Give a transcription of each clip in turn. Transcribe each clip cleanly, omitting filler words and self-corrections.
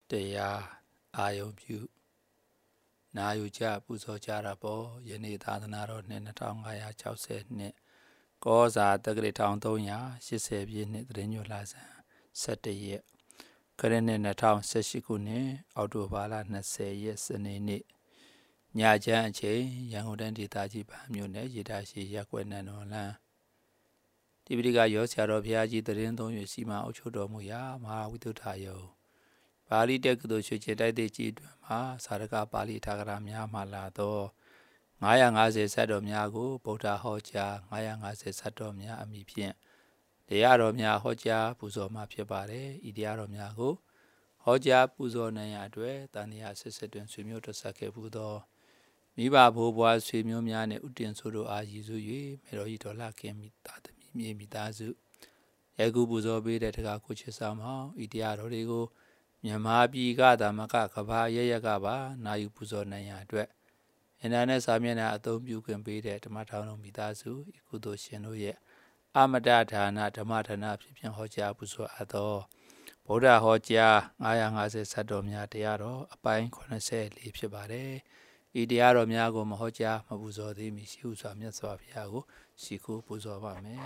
တရားအာယုံပြုနာယူကြပူဇော်ကြတာပေါ့ယနေ့သာသနာတော်နှစ်2560နှစ်ကောဇာတက္ကရာ1380ပြည့်နှစ်သင်းညွှန်လာဆန်17ရက်ခရစ်နှစ်2018ခုနှစ်အောက်တိုဘာလ20ရက်စနေနေ့ညချမ်းအချိန်ရန်ကုန်တိုင်းဒေသကြီးဗဟန်းမြို့နယ်ရေတာရှိရပ်ကွက်နန်းတော်လမ်းတိပိဋကရောဆရာတော်ဘုရားကြီးတရင်သုံး၍စီမံအုပ်ချုပ်တော်မူရာမဟာဝိသုဒ္ဓယုံပါဠိတက္ကသိုလ်ရွှေကျင်တိုက်တဲ့ကြီးတွင်မှာသာရကပါဠိထာဂရများမှလာသော950ဇတ်တော်များကိုဗုဒ္ဓဟောကြား950ဇတ်တော်များအမိဖြင့်တရားတော်များဟောကြားပူဇော်မှာဖြစ်ပါတယ်ဤတရားတော်များကိုဟောကြားပူဇော်နိုင်ရအတွက်တန်တရားစစ်စစ်တွင်ဆွေမျိုးတဆက်ခဲ့ဘူးသောမိဘဘိုးဘွားဆွေမျိုးများနှင့်ဥတည်ဆိုတို့အားရည်စူး၍မေတော်ဤတော်လှခင်မိသားသမီးမြေမိသားစုယခုပူဇော်ပေးတဲ့တရားကိုချစ်ဆောင်အောင်ဤတရားတော်တွေကိုမြန်မာပြည်ကသာမကကဘာရရကပါနာယူပူဇော်နိုင်ရအတွက်အင်တာနက်စာမျက်နှာအသုံးပြုခွင့်ပေးတဲ့ဓမ္မထောင်တော်မိသားစုဤကုသိုလ်ရှင်တို့ရဲ့အမတဒါနဓမ္မဒါနဖြစ်ပြန်ဟောကြားပူဇော်အပ်သောဗုဒ္ဓဟောကြား950ဇတ်တော်များတရားတော်အပိုင်း84ဖြစ်ပါတယ်ဤတရားတော်များကိုမဟောကြားမပူဇော်သေးမီရှိဟုစွာမြတ်စွာဘုရားကိုရှိခိုးပူဇော်ပါမယ်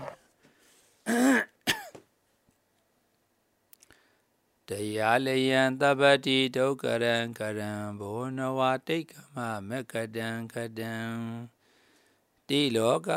တရားလယံတပ္ပတိဒုက္ခရံကရံဘောနဝတိတ်ကမမကတံခတံတိလောက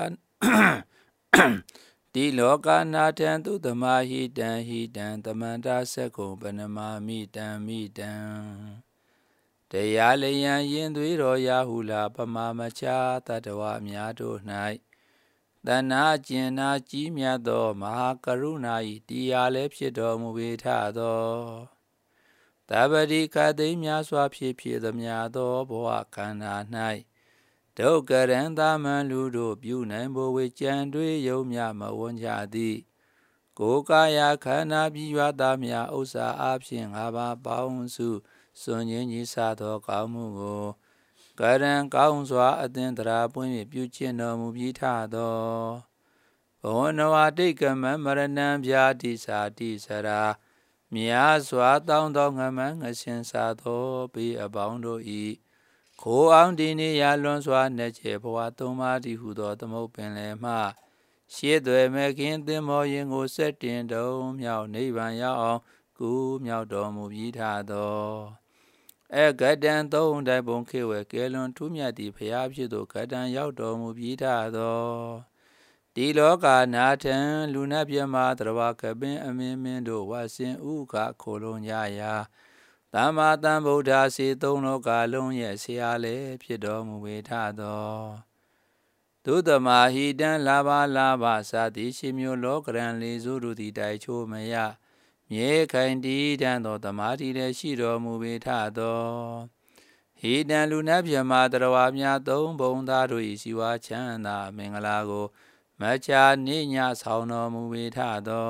တိလောကနာထံသူသမာဟိတံဟိတံသမန္တာသက္ကုံပနမာမိတံမိတံတရားလယံရင်သွေးတော်ရာဟုလာပမာမချာတတဝအများတို့၌တဏှာကျင်နာကြီးမြတ်သောမဟာကရုဏာ၏တရားလည်းဖြစ်တော်မူပေထသောတပ္ပတိကသိမ်းများစွာဖြစ်သမျှသောဘဝခန္ဓာ၌ဒုက္ခရံသမန်လူတို့ပြုနိုင်ဘဝေကြံတွေးယုံမြမဝန်းကြသည်ကိုယ်ကာယခန္ဓာပြည့်ဝသားများဥစ္စာအဖြစ်၅ပါးပေါင်းစုစွန့်ငင်းကြီးစားသောကောင်းမှုကိုကရံကောင်းစွာအသင်္တရာပွင့်၍ပြုကျင့်တော်မူပြီးထသောဘောနဝတိတ်ကမမရဏံဗျာတိစာတိစရာမြာစွာတောင်းသောငမန်းငရှင်စားသောဘေးအပေါင်းတို့၏ခိုးအောင်ဒီနေရလွန်စွာနှက်ချေဘဝသုံးပါးတည်းဟုသောသမုတ်ပင်လယ်မှရှေးသွဲမဲ့ခင်သင်္ဘောရင်ကိုဆက်တင်တုံမြောက်နိဗ္ဗာန်ရောက်အောင်ကူမြောက်တော်မူပြီးထသောကတံသုံးတိုင်ပုံခေဝဲကဲလွန်ထူးမြတ်သည့်ဘုရားဖြစ်သောကတံရောက်တော်မူပြီးထသောဒီလောကနာထံလူနတ်ပြမသရဝကပင်အမင်းမင်းတို့ဝဆင်ဥကခိုလုံးကြရာသမ္မာသမ္ဗုဒ္ဓစေသုံးလောကလုံးရဲ့ဆရာလည်းဖြစ်တော်မူပေထသောသုတမဟိတံလာဘလာဘသာတိရှိမျိုးလောကရန်လေးစုတို့သည်တိုင်ချိုးမရမြေခိုင်တည်တံသောသမာဓိလည်းရှိတော်မူပေထသောဟိတံလူနတ်ပြမတရဝများသုံးဘုံသားတို့၏စီဝါချမ်းသာမင်္ဂလာကိုမချာနေညဆောင်တော်မူပေထသော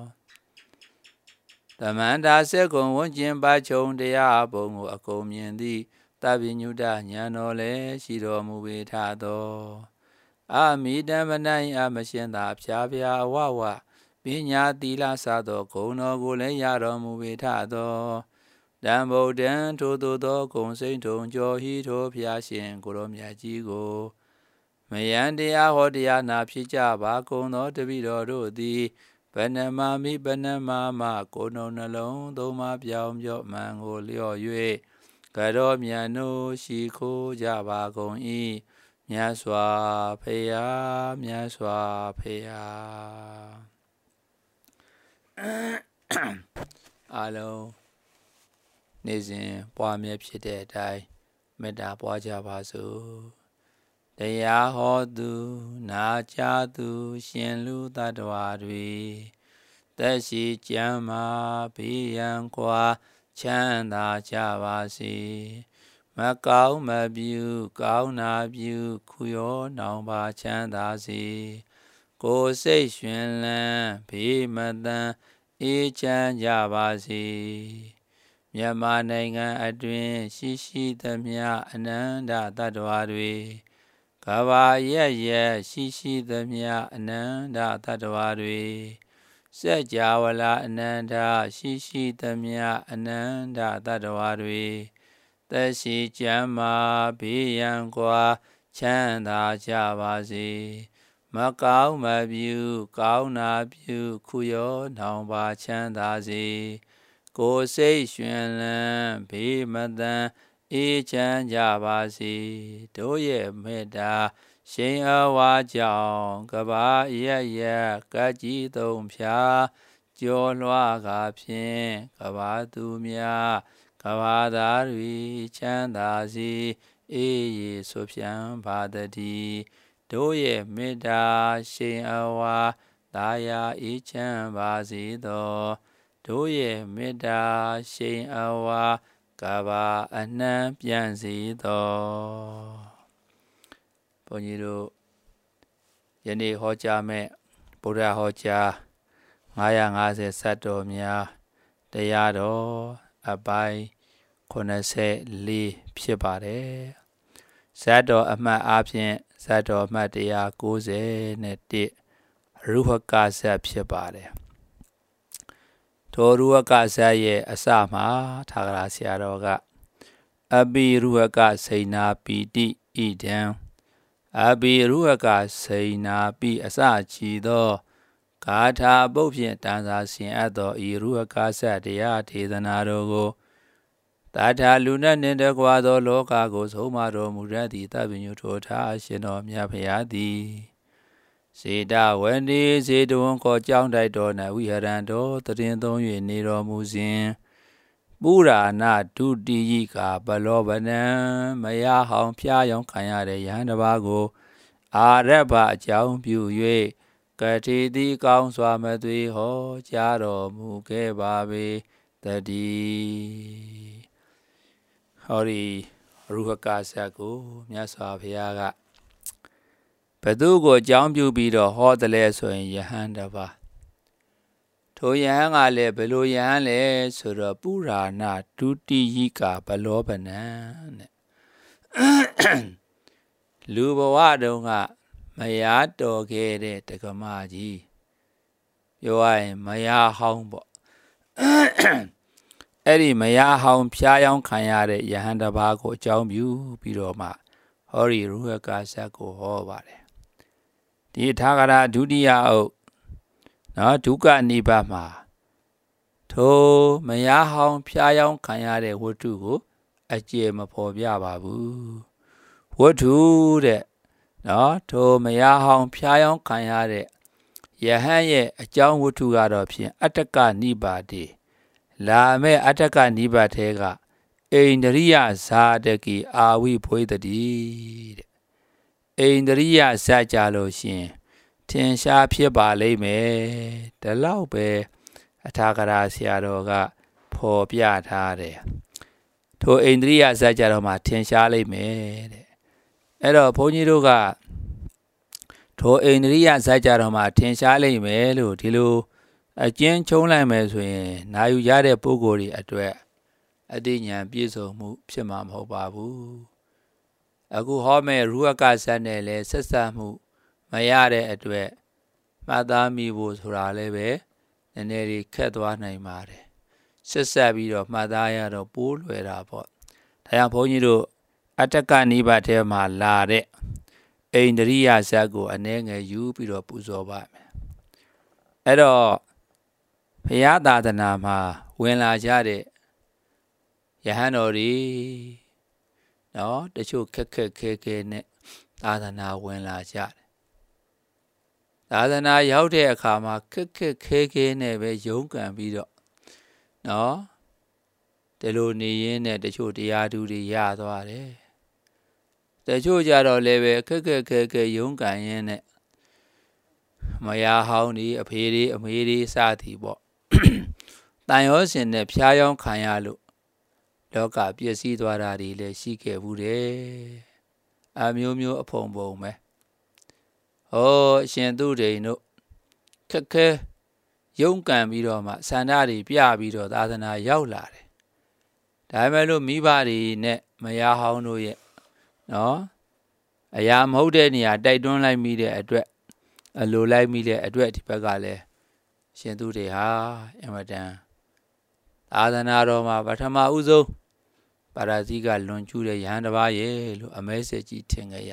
သမန္တာစက္ကုံဝန်းကျင်ပါချုံတရားဘုံကိုအကုန်မြင်သည့်တပ္ပိညုတဉာဏ်တော်လည်းရှိတော်မူပေထသောအမိတံမနိုင်အမရှင်သာဖြာဖြာအဝဝပညာသီလစသောဂုဏ်တော်ကိုလည်းရတော်မူပေထသောတံဗုဒ္ဓံထိုသို့သောဂုဏ်စိန်ထုံကျော်ဟိထိုဖျားရှင်ကိုရောမြတ်ကြီးကိုမယံတရားဟောတရားနာဖြစ်ကြပါကုန်သောတပိတော်တို့သည်ဗနမမိဗနမမကိုယ်နှုံနှလုံးသုံးပါးပြောင်းပြော့မှန်ကိုလျော့၍ကရောမြတ်တို့ရှိခိုးကြပါကုန်၏မြတ်စွာဘုရားမြတ်စွာဘုရားအားလုံးနေ့စဉ်ပွားမြဲဖြစ်တဲ့အတိုင်းမေတ္တာပွားကြပါစို့တရားဟောသူနာကြားသူရှင်လူသတ္တဝါတွေသက်ရှိကျမ်းမာဘေးရန်ကွာချမ်းသာကြပါစေမကောင်းမပြုကောင်းနာပြုခုရောနောင်ပါချမ်းသာစေကိုယ်စိတ်ရှင်လန်းဘေးမတန်အေးချမ်းကြပါစေမြန်မာနိုင်ငံအတွင်းရှိသမျှအနန္တသတ္တဝါတွေကဘာရဲ့ရှိသမျှအနန္တသတ္တဝါတွေ Sajawala Ananda Shishi Tamya Ananda Tadawari Tashi Jama Biyangwa Chanda Javasi Macau Mabu Kauna Bu Kuyo Namba Chandazi Go Sei Xuanlan Bimadan Ichan Javasi Doye Meda Shin Awa Jiao Gaba Ye Gaji Dong Pia Jo Lua Ga Pin Gaba Dumia Gaba Darui Chandazi Yi Sopian Badadi Doye Meda Shin Awa Daya Ichan Bazido Doye Meda Shin Awa Gaba Anan Pianzido ဘုန်းကြီးတို့ယနေ့ဟောကြားမဲ့ဗုဒ္ဓဟောကြား950စတ်တော်များတရားတော်အပိုင်း84ဖြစ်ပါတယ်ဇတ်တော်အမှတ်အားဖြင့်ဇတ်တော်အမှတ်191ရုဟကဇတ်ဖြစ်ပါတယ်ထိုရုဟကဇတ်ရဲ့အစမှာထာဂရဆရာတော်ကအဘိရုဟကစိဏပီတိဣဒံအဘိရုဟကစိဏပိအစချီသောဂါထာပုဒ်ဖြင့်တန်စာဆင်အပ်သောဤရုဟကဇတ်တရားဒေသနာတော်ကိုတာထာလူနဲ့နှင့်တကွာသောလောကကိုဆုံးမတော်မူရသည့်သဗ္ဗညုထိုထားရှင်တော်မြတ်ဖရာသည်စေတဝန္ဒီစေတဝန်ကိုကြောင်းတိုက်တော်၌ဝိဟရံတော်တရင်သုံး၍နေတော်မူစဉ်ပုရာဏဒုတိယကပလောဗနံမယဟောင်ဖျားယောင်ခံရတဲ့ယဟန်တစ်ပါးကိုအာရဗအကြောင်းပြု၍ကတိတိကောင်းစွာမသွေဟောကြားတော်မူခဲ့ပါပေတည်းဟောဒီရုဟကဇတ်ကိုမြတ်စွာဘုရားကဘသူကိုအကြောင်းပြုပြီးတော့ဟောတယ်လဲဆိုရင်ယဟန်တစ်ပါးထိုယဟန်ကလည်းဘယ်လိုယဟန်လဲဆိုတော့ပုရာဏဒုတိယကဘလောဗနံတဲ့လူဘဝတုန်းကမယားတော်ခဲ့တဲ့တက္ကမကြီးပြောရရင်မယားဟောင်းပေါ့အဲ့ဒီမယားဟောင်းဖျားယောင်းခံရတဲ့ယဟန်တစ်ပါးကိုအကြောင်းပြုပြီးတော့မှဟောဒီရုဟကဇတ်ကိုဟောပါတယ်ဒီထာဂရဒုတိယအုပ်နော်ဒုက္ခနိဗ္ဗာန်မှာထိုမယားဟောင်းဖျားယောင်းခံရတဲ့ဝတ္ထုကိုအကျေမဖော်ပြပါဘူးဝတ္ထုတဲ့နော်ထိုမယားဟောင်းဖျားယောင်းခံရတဲ့ယဟန်ရဲ့အကြောင်းဝတ္ထုကတော့ဖြင့်အတ္တကနိဗ္ဗာတိလာမဲ့အတ္တကနိဗ္ဗာန်ထဲကအိန္ဒရိယဇာတကိအာဝိဘွေတတိတဲ့အိန္ဒရိယဇာကြလို့ရှင်ထင်ရှားဖြစ်ပါလိမ့်မယ်ဒီလောက်ပဲအထာဂရဆရာတော်ကဖော်ပြထားတယ်ထိုအိန္ဒရိယဇာကြတော်မှာထင်ရှားလိမ့်မယ်တဲ့အဲ့တော့ဘုန်းကြီးတို့ကထိုအိန္ဒရိယဇာကြတော်မှာထင်ရှားလိမ့်မယ်လို့ဒီလိုအကျဉ်းချုံးလိုက်မယ်ဆိုရင်နာယူရတဲ့ပုဂ္ဂိုလ်တွေအတွက်အတိညာပြည့်စုံမှုဖြစ်မှာမဟုတ်ပါဘူးအခုဟောမဲ့ရုဟကဇတ်နဲ့လည်းဆက်ဆက်မှုမရတဲ့အတွက်မှတ်သားမိဖို့ဆိုတာလည်းပဲနည်းနည်းလေးခက်သွားနိုင်ပါတယ်ဆက်ဆက်ပြီးတော့မှတ်သားရတော့ပိုးလွယ်တာပေါ့ဒါကြောင့်ဘုန်းကြီးတို့အတ္တကနိဗ္ဗာန်ထဲမှာလာတဲ့အိန္ဒရိယဇတ်ကိုအနည်းငယ်ယူပြီးတော့ပူဇော်ပါမယ်အဲ့တော့ဘုရားသာသနာမှာဝင်လာကြတဲ့ယဟန်တော်တွေနော်တချို့ခက်ခဲနဲ့သာသနာဝင်လာကြတယ်သာသနာရောက်တဲ့အခါမှာခက်ခဲနဲ့ပဲရုန်းကန်ပြီးတော့နော်ဒီလိုနေရင်းနဲ့တချို့တရားသူတွေရသွားတယ်တချို့ကြတော့လည်းပဲခက်ခဲရုန်းကန်ရင်းနဲ့မယားဟောင်းတွေအဖေတွေအမေတွေစသည်ပေါ့တန်ရောစင်နဲ့ဖျားယောင်းခံရလို့လောကပျက်စီးသွားတာတွေလည်းရှိခဲ့ဘူးတယ်အမျိုးအဖုံပုံပဲဟောအရှင်သူဒိန်တို့ခက်ခဲရုန်းကန်ပြီးတော့မှဆန္ဒတွေပြပြီးတော့သာသနာရောက်လာတယ်ဒါပေမဲ့လို့မိဘတွေနဲ့မယားဟောင်းတို့ရဲ့နော်အရာမဟုတ်တဲ့နေရာတိုက်တွန်းလိုက်မိတဲ့အတွက်အလိုလိုက်မိတဲ့အတွက်ဒီဘက်ကလည်းရှင်သူတွေဟာအမတန်သာသနာတော်မှာပထမဦးဆုံးပါရဇိကလွန်ကျူးတဲ့ယဟန်တစ်ပါးရဲ့လို့အမဲဆက်ကြီးထင်ခဲ့ရ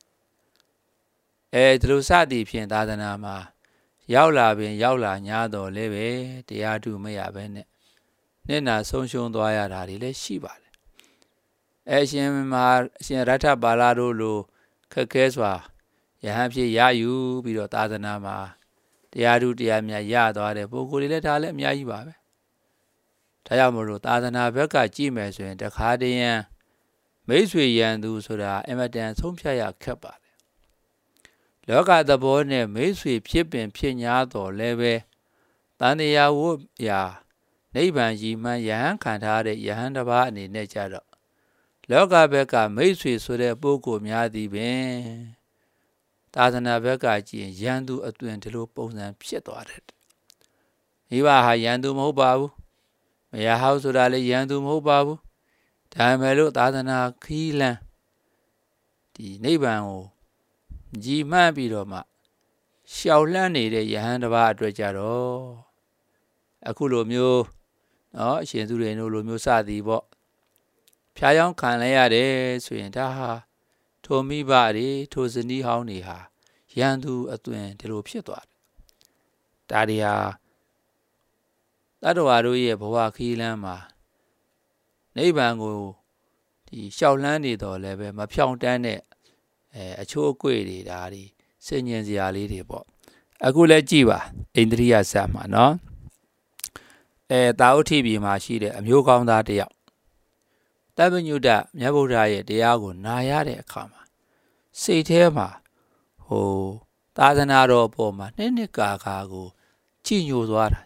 ဒီလိုစသည်ဖြင့်သာသနာမှာရောက်လာပင်ရောက်လာ냐တော်လဲပဲတရားထုမရပဲနဲ့မျက်နှာဆုံးရှုံးသွားရတာတွေလည်းရှိပါတယ်အရှင်ရထပါဠတို့လိုခက်ခဲစွာယဟန်ဖြစ်ရယူပြီးတော့သာသနာမှာတရားထုတရားများရသွားတဲ့ပုဂ္ဂိုလ်တွေလည်းဒါလည်းအများကြီးပါပဲဒါကြောင့်မလို့သာသနာဘက်ကကြည့်မယ်ဆိုရင်တခါတည်းရန်မိတ်ဆွေရန်သူဆိုတာအမတန်ဆုံးဖြတ်ရခက်ပါတယ်လောကသဘောနဲ့မိတ်ဆွေဖြစ်ပင်ဖြစ်냐တော်လည်းပဲတန်တရားဝတ်ရာနိဗ္ဗာန်ကြီးမှယဟန်ခံထားတဲ့ယဟန်တစ်ပါးအနေနဲ့ကြတော့လောကဘက်ကမိတ်ဆွေဆိုတဲ့ပုဂ္ဂိုလ်များသည်ပင်သာသနာဘက်ကကြည့်ရင်ရန်သူအသွင်ဒီလိုပုံစံဖြစ်သွားတယ်မိဘဟာရန်သူမဟုတ်ပါဘူးမယားဟောက်ဆိုတာလည်းရန်သူမဟုတ်ပါဘူးဒါပေမဲ့လို့သာသနာခီးလန်းဒီနိဗ္ဗာန်ကိုကြည်မှန်းပြီးတော့မှရှောက်လှမ်းနေတဲ့ယဟန်တစ်ပါးအတွက်ကြတော့အခုလိုမျိုးအရှင်သူတွေတို့လိုမျိုးစသည်ပေါ့ဖြားယောင်းခံလိုက်ရတယ်ဆိုရင်ဒါဟာထိုမိဘတွေထိုဇနီးဟောင်းတွေဟာရန်သူအသွင်ဒီလိုဖြစ်သွားတယ်ဒါတွေဟာတတ္တဝါတို့ရဲ့ဘဝခီးလန်းမှာနိဗ္ဗာန်ကိုဒီရှောက်လှမ်းနေတော့လည်းပဲမဖြောင့်တန်းတဲ့အချိုးအကွေ့တွေဒါတွေစိတ်ညင်စရာလေးတွေပေါ့အခုလည်းကြည့်ပါအိန္ဒြိယဇတ်မှာနော်တာဝတိပြည်မှာရှိတဲ့အမျိုးကောင်းသားတယောက်တပ္ပညုတမြတ်ဗုဒ္ဓရဲ့တရားကိုနာရတဲ့အခါမှာစိတ်ထဲမှာသာသနာတော်အပေါ်မှာနှစ်ကာကိုကြည်ညိုသွားတာ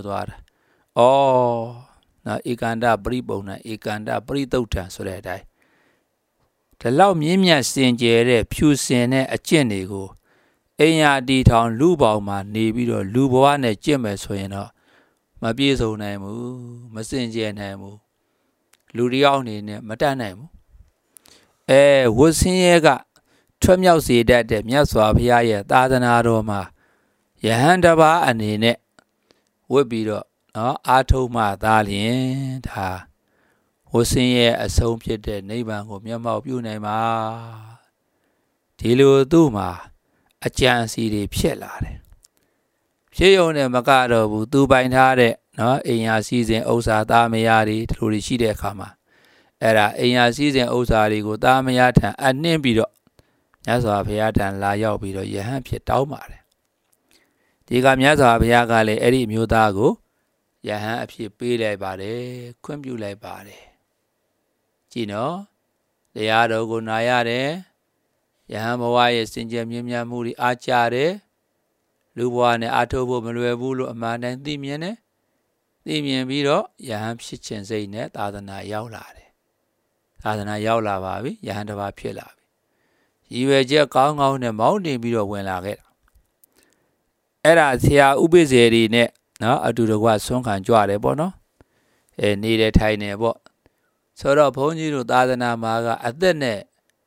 နော်ဧကန္တပရိပုံဏဧကန္တပရိသုတ်ထံဆိုတဲ့အတိုင်းဒီလောက်မြင့်မြတ်စင်ကြယ်တဲ့ဖြူစင်တဲ့အကျင့်တွေကိုအိမ်ယာတီထောင်လူပေါင်းမှာနေပြီးတော့လူဘဝနဲ့ကျင့်မယ်ဆိုရင်တော့မပြေဆုံးနိုင်ဘူးမစင်ကြယ်နိုင်ဘူးလူတယောက်အနေနဲ့မတတ်နိုင်ဘူးဝတ်ဆင်းရဲကထွက်မြောက်စေတတ်တဲ့မြတ်စွာဘုရားရဲ့သာသနာတော်မှာယဟန်တစ်ပါးအနေနဲ့ဝတ်ပြီးတော့အာထုံမှသာလျင်ဒါဝဆင်းရဲ့အဆုံးဖြစ်တဲ့နိဗ္ဗာန်ကိုမျက်မှောက်ပြုနိုင်မှာဒီလိုသူ့မှာအကြံစီတွေဖြစ်လာတယ်ဖြစ်ရုံနဲ့မကတော့ဘူးသူပိုင်ထားတဲ့အိမ်ယာစည်းစိမ်ဥစ္စာသားမယားတွေဒီလိုတွေရှိတဲ့အခါမှာအဲ့ဒါအိမ်ယာစည်းစိမ်ဥစ္စာတွေကိုသားမယားထံအနှင်းပြီးတော့မြတ်စွာဘုရားထံလာရောက်ပြီးတော့ယဟန်ဖြစ်တောင်းပါတယ်ဒီကမြတ်စွာဘုရားကလည်းအဲ့ဒီမျိုးသားကိုယဟန်အဖြစ်ပေးလိုက်ပါတယ်ခွင့်ပြုလိုက်ပါတယ်ကြည့်နော်တရားတော်ကိုနာရတယ်ယဟန်ဘဝရဲ့စင်ကြယ်မြင့်မြတ်မှုတွေအားကြတယ်လူဘဝနဲ့အားထုတ်ဖို့မလွယ်ဘူးလို့အမှန်တိုင်းသိမြင်တယ်သိမြင်ပြီးတော့ယဟန်ဖြစ်ခြင်းစိတ်နဲ့သာသနာရောက်လာတယ်သာသနာရောက်လာပါပြီယဟန်တစ်ပါးဖြစ်လာပြီရည်ရွယ်ချက်ကောင်းကောင်းနဲ့မောင်းတင်ပြီးတော့ဝင်လာခဲ့တာအဲ့ဒါဆရာဥပိ္ပဇေရီနဲ့အတူတကွဆွမ်းခံကြွတယ်ပေါ့နော်နေတယ်ထိုင်တယ်ပေါ့ဆိုတော့ဘုန်းကြီးတို့သာသနာမှာကအသက်နဲ့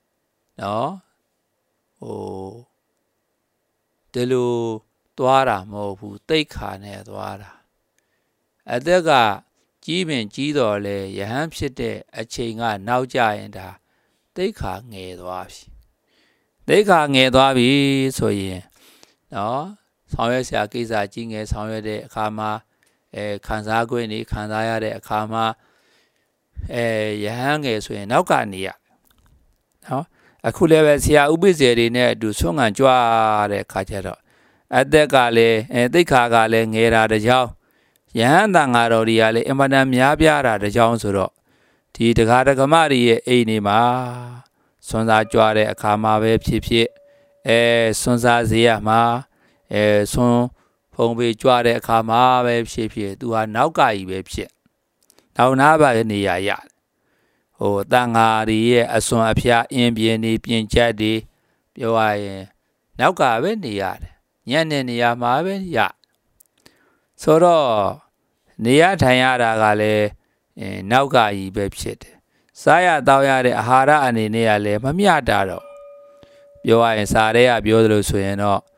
ဒီလိုသွားတာမဟုတ်ဘူးတိတ်ခါနဲ့သွားတာအသက်ကကြီးပင်ကြီးတော်လဲယဟန်ဖြစ်တဲ့အချိန်ကနောက်ကျရင်ဒါတိတ်ခါငယ်သွားပြီတိတ်ခါငယ်သွားပြီဆိုရင်ဆောင်ရွက်စရာကိစ္စကြီးငယ်ဆောင်ရွက်တဲ့အခါမှာခံစား권နေခံစားရတဲ့အခါမှာယဟန်ငယ်ဆိုရင်နောက်ကနေရအခုလည်းပဲဆရာဥပိ္ပဇေတွေနဲ့အတူဆွမ်းခံကြွတဲ့အခါကျတော့အသက်ကလည်းသိက္ခာကလည်းငယ်တာတကြောင်ယဟန်တန်ဃာတော်တွေကလည်းအမှန်တန်များပြားတာတကြောင်ဆိုတော့ဒီတရားဓမ္မတွေရဲ့အိမ်တွေမှာဆွမ်းစားကြွတဲ့အခါမှာပဲဖြစ်ဖြစ်ဆွမ်းစားစေရမှာဆွမ်းဖုံပေးကြွတဲ့အခါမှာပဲဖြစ်ဖြစ်သူဟာနောက်ကကြီးပဲဖြစ်နောက်နာပါတဲ့နေရာရတန်ဃာတွေရဲ့အစွန်အဖျားအင်းပြင်းနေပြင်ချက်တွေပြောရရင်နောက်ကပဲနေရတယ်ညနေနေရာမှာပဲရဆိုတော့နေရထိုင်ရတာကလည်းနောက်ကကြီးပဲဖြစ်တယ်စားရတောက်ရတဲ့အာဟာရအနေနဲ့ကလည်းမမျှတာတော့ပြောရရင်စားရဲကပြောသလိုဆိုရင်တော့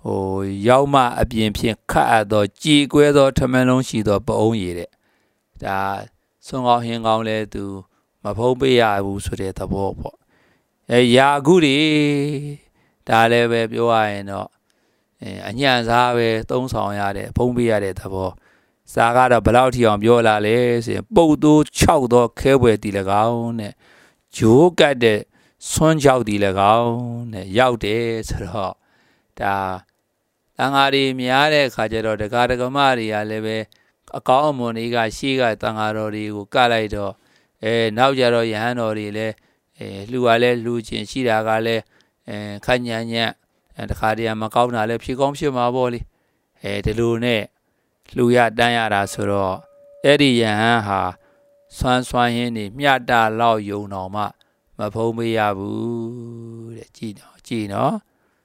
ရောက်မှအပြင်ဖြင့်ခတ်အပ်သောကြည်ကွဲသောထမင်းလုံးရှိသောပအုံးရည်တဲ့ဒါဆွန်ကောင်းဟင်းကောင်းလဲသူမဖုံးပေးရဘူးဆိုတဲ့သဘောပေါ့ယာကုတွေဒါလည်းပဲပြောရရင်တော့အညံ့စားပဲသုံးဆောင်ရတဲ့ဖုံးပေးရတဲ့သဘောစာကတော့ဘယ်လောက်ထိအောင်ပြောလာလဲဆိုရင်ပုတ်သိုး6သောခဲပွဲတီ၎င်းနဲ့ဂျိုးကတ်တဲ့ဆွန်းကြောက်တီ၎င်းနဲ့ရောက်တယ်ဆိုတော့ဒါတန်ဃာတွေများတဲ့အခါကျတော့ဒကာဒကမတွေကလည်းပဲအကောင်းအမွန်တွေကရှေ့ကတန်ဃာတော်တွေကိုကလိုက်တော့နောက်ကြတော့ယဟန်တော်တွေလည်းလှူရလဲလှူခြင်းရှိတာကလည်းခန့်ညံ့ညံ့တခါတည်းမကောင်းတာလည်းဖြစ်ကောင်းဖြစ်မှာပေါ့လေဒီလိုနဲ့လှူရတန်းရတာဆိုတော့အဲ့ဒီယဟန်ဟာစွမ်းရင်းနေမြတ်တာလောက်ယုံတော်မှမဖုံးပေးရဘူးတဲ့ကြည်နော်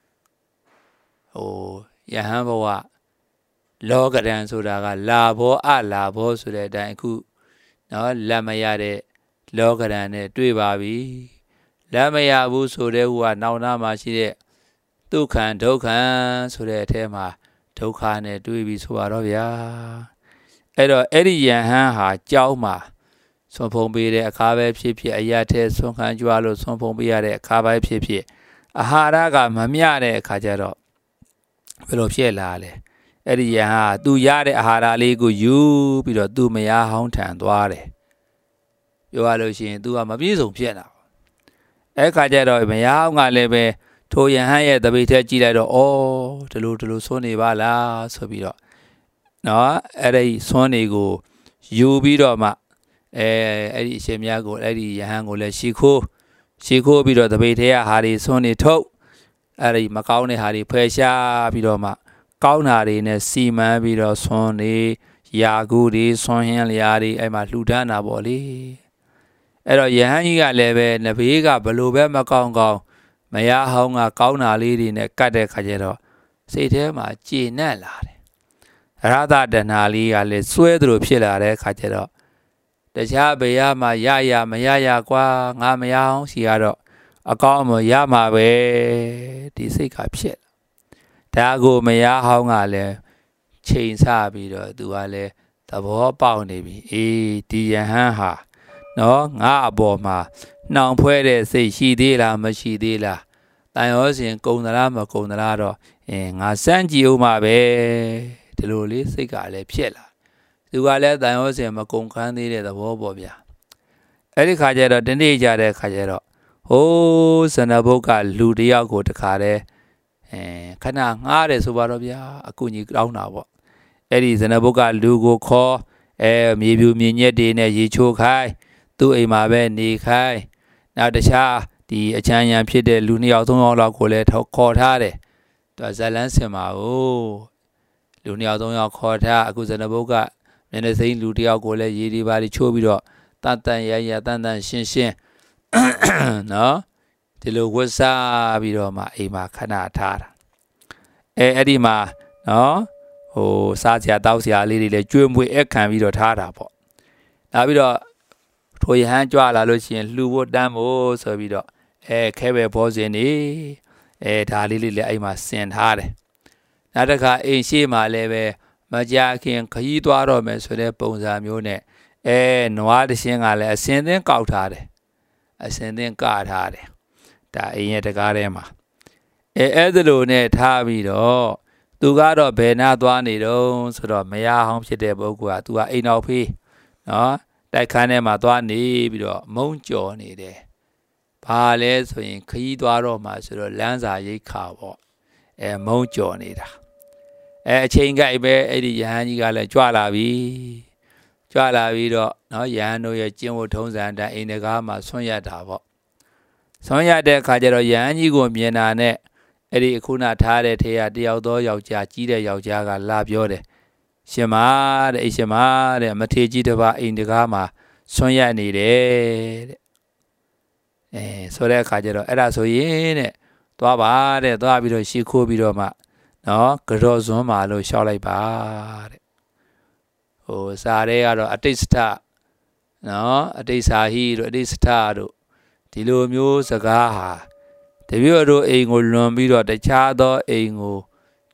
ယဟန်ဘဝလောကရန်ဆိုတာကလာဘောအလာဘောဆိုတဲ့အတိုင်းအခုနော်လက်မရတဲ့လောကရန်နဲ့တွေ့ပါပြီလက်မရဘူးဆိုတဲ့ဟိုကနောက်နာမှာရှိတဲ့ဒုက္ခံဒုက္ခံဆိုတဲ့အထဲမှာဒုက္ခနဲ့တွေ့ပြီဆိုတော့ဗျာအဲ့တော့အဲ့ဒီယဟန်ဟာကြောက်မှာဆွန်ဖုံပေးတဲ့အခါပဲဖြစ်ဖြစ်အရာထဲဆွန်ခံကြွားလို့ဆွန်ဖုံပေးရတဲ့အခါပဲဖြစ်ဖြစ်အာဟာရကမမျှတဲ့အခါကျတော့ဘယ်လိုဖြစ်လာလဲအဲ့ဒီယဟန်ဟာသူရတဲ့အာဟာရလေးကိုယူပြီးတော့သူမရဟောင်းထန်သွားတယ်ပြောရလို့ရှိရင်သူကမပြည့်စုံဖြစ်လာအဲ့ခါကျတော့မရဟောင်းကလည်းပဲထိုယဟန်ရဲ့တပိတ်ထဲကြည့်လိုက်တော့ဒီလိုဆွန်းနေပါလားဆိုပြီးတော့နော်အဲ့ဒီဆွန်းနေကိုယူပြီးတော့မှအဲ့ဒီအရှင်မြတ်ကိုအဲ့ဒီယဟန်ကိုလည်းရှီခိုးပြီးတော့တပိတ်ထဲကဟာတွေဆွန်းနေထုတ်အဲ့ဒီမကောင်းတဲ့ဟာတွေဖယ်ရှားပြီးတော့မှကောင်းတာတွေနဲ့စီမံပြီးတော့ဆွန်းနေယာကုတွေဆွန်းဟင်းလျာတွေအဲ့မှာလှူဒန်းတာပေါ့လေအဲ့တော့ယဟန်ကြီးကလည်းပဲနဘေးကဘလို့ပဲမကောင်းမရဟောင်းကကောင်းတာလေးတွေနဲ့ကတ်တဲ့ခါကျတော့စိတ်ထဲမှာကျေနပ်လာတယ်ရသတဏှာလေးကလည်းစွဲသလိုဖြစ်လာတဲ့ခါကျတော့တခြားဘယ်ရမှာရမရကွာငါမရအောင်စီကတော့အကောင်းအမွန်ရမှာပဲဒီစိတ်ကဖြစ်ဒါကိုမရဟောင်းကလည်းချိန်ဆပြီးတော့သူကလည်းသဘောပေါက်နေပြီဒီယဟန်ဟာနော်ငါအပေါ်မှာနှောင်ဖွဲတဲ့စိတ်ရှိသေးလားမရှိသေးလားတန်ရောစဉ်ကုံသလားမကုံသလားတော့ငါစမ်းကြည့်ဦးမှာပဲဒီလိုလေးစိတ်ကလည်းဖြစ်လာသူကလည်းတန်ရောစဉ်မကုံခန်းသေးတဲ့သဘောပေါ့ဗျာအဲ့ဒီခါကျတော့တနေ့ကြတဲ့ခါကျတော့ဇဏဘုတ်ကလူတယောက်ကိုတခါတည်းခဏငှားတယ်ဆိုပါတော့ဗျာအကူကြီးတောင်းတာပေါ့အဲ့ဒီဇဏဘုတ်ကလူကိုခေါ်မြေပြူမြေညက်တွေနဲ့ရေချိုးခိုင်းသူ့အိမ်မှာပဲနေခိုင်းနောက်တခြားဒီအချမ်းရံဖြစ်တဲ့လူ2ယောက်3ယောက်လောက်ကိုလည်းခေါ်ထားတယ်သူဇလန်းစင်ပါလူ2ယောက်3ယောက်ခေါ်ထားအခုဇဏဘုတ်ကမျက်နှာစိမ်းလူတယောက်ကိုလည်းရေဒီပါတွေချိုးပြီးတော့တန်ရတန်ရှင်းနော်ဒီလိုဝတ်စားပြီးတော့မှအိမ်မှာခဏထားတာအဲ့ဒီမှာနော်စားစရာတောက်စရာလေးတွေလည်းကျွေးမွေးအခမ်းပြီးတော့ထားတာပေါ့နောက်ပြီးတော့ထိုယဟန်ကြွလာလို့ရှိရင်လှူဖို့တန်းဖို့ဆိုပြီးတော့ခဲပဲဘောဇင်နေဒါလေးလည်းအိမ်မှာဆင်ထားတယ်နောက်တစ်ခါအိမ်ရှိမှလည်းပဲမကြခင်ခရီးသွားတော့မယ်ဆိုတဲ့ပုံစံမျိုးနဲ့နွားတရှင်းကလည်းအစင်သင်းကောက်ထားတယ်အစင်သင်းကထားတယ်ဒါအိမ်ရဲ့တကားထဲမှာအဲ့ဒါလိုနဲ့ထားပြီးတော့သူကတော့ဘယ်နာသွားနေတော့ဆိုတော့မရအောင်ဖြစ်တဲ့ပုဂ္ဂိုလ်ကသူကအိမ်တော်ဖေးနော်တိုက်ခန်းထဲမှာသွားနေပြီးတော့မုံကြော်နေတယ်ဘာလဲဆိုရင်ခရီးသွားတော့မှဆိုတော့လမ်းစာရိတ်ခါပေါ့မုံကြော်နေတာအချိန်ကြိုက်ပဲအဲ့ဒီယဟန်ကြီးကလည်းကြွလာပြီးတော့နော်ယဟန်တို့ရဲ့ကျင့်ဝတ်ထုံးစံတိုင်းအိမ်တကားမှာဆွန့်ရတာပေါ့ဆွန့်ရတဲ့အခါကျတော့ယဟန်ကြီးကိုမြင်တာနဲ့အဲ့ဒီအခုနထားတဲ့ထေရတယောက်သောယောက်ျားကြီးတဲ့ယောက်ျားကလာပြောတယ်ရှင်မတဲ့ရှင်မတဲ့မထေကြီးတစ်ပါးအိမ်တကားမှာဆွန့်ရနေတယ်တဲ့ဆိုတဲ့အခါကျတော့အဲ့ဒါဆိုရင်တဲ့သွားပါတဲ့သွားပြီးတော့ရှ िख ိုးပြီးတော့မှနော်ကြော်စွန်းမှာလို့ရှောက်လိုက်ပါတဲ့စာရဲကတော့အတိတ်စထနော်အတိတ်စာဟိတို့အတိတ်စထတို့ဒီလိုမျိုးစကားဟာတပည့်တော်အိမ်ကိုလွန်ပြီးတော့တခြားသောအိမ်ကို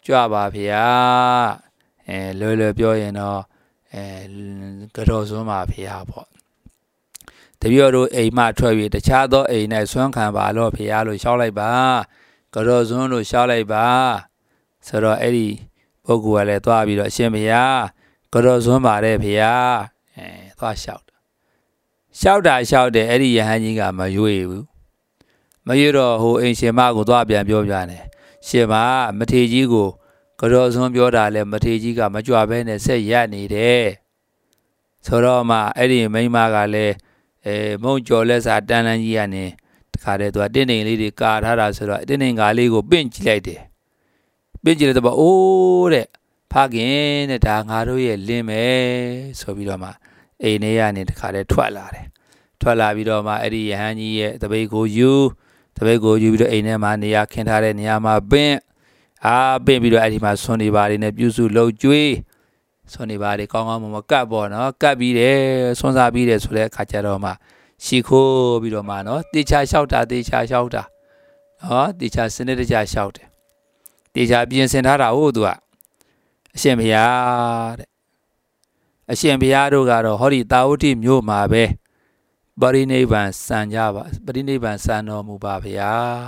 ကြွပါဖေဟာလွယ်လွယ်ပြောရင်တော့ကတော့စွန်းပါဖေဟာပေါ့တပည့်တော်တို့အိမ်မှထွက်ပြီးတခြားသောအိမ်၌ဆွမ်းခံပါလို့ဖေဟာလို့ရှောက်လိုက်ပါကတော့စွန်းလို့ရှောက်လိုက်ပါဆိုတော့အဲ့ဒီပုဂ္ဂိုလ်ကလည်းသွားပြီးတော့အရှင်ဖေဟာကတော့စွန်းပါတယ်ဖေဟာသွားရှောက်တယ်အဲ့ဒီယဟန်ကြီးကမရွေဘူးမရွေတော့ဟိုအိမ်ရှင်မကိုသွားပြန်ပြောပြတယ်ရှင်မမထေကြီးကိုကတော့စွန်းပြောတာလဲမထေကြီးကမကြွဘဲနဲ့ဆက်ရက်နေတယ်ဆိုတော့မှအဲ့ဒီမိန်းမကလည်းမုံကျော်လက်စာတန်းတန်းကြီးကနေတခါတည်းသူကတင်းနေလေးတွေကာထားတာဆိုတော့တင်းနေကားလေးကိုပင့်ကြည့်လိုက်တယ်ပင့်ကြည့်လိုက်တော့အိုးတဲ့ဖခင်တဲ့ဒါငါတို့ရဲ့လင်းမယ်ဆိုပြီးတော့မှအိမ်ထဲကနေတခါတည်းထွက်လာပြီးတော့မှအဲ့ဒီယဟန်ကြီးရဲ့တပိတ်ကိုယူပြီးတော့အိမ်ထဲမှာနေရာခင်းထားတဲ့နေရာမှာပင့်ပြီးတော့အဲ့ဒီမှာဆွန်နေပါလေးနဲ့ပြုစုလှုပ်ကြွေးဆွန်နေပါလေးကောင်းမကတ်ပေါ့နော်ကတ်ပြီးတယ်ဆွန်စားပြီးတယ်ဆိုတဲ့အခါကျတော့မှရှီခိုးပြီးတော့မှနော်တေချာလျှောက်တာနော်တေချာစနစ်တကျလျှောက်တယ်တေချာပြင်ဆင်ထားတာဟုတ်သူကအရှင်ဘုရားတဲ့အရှင်ဘုရားတို့ကတော့ဟောဒီတာဝတိမြို့မှာပဲပရိနိဗ္ဗာန်စံတော်မူပါဗျာ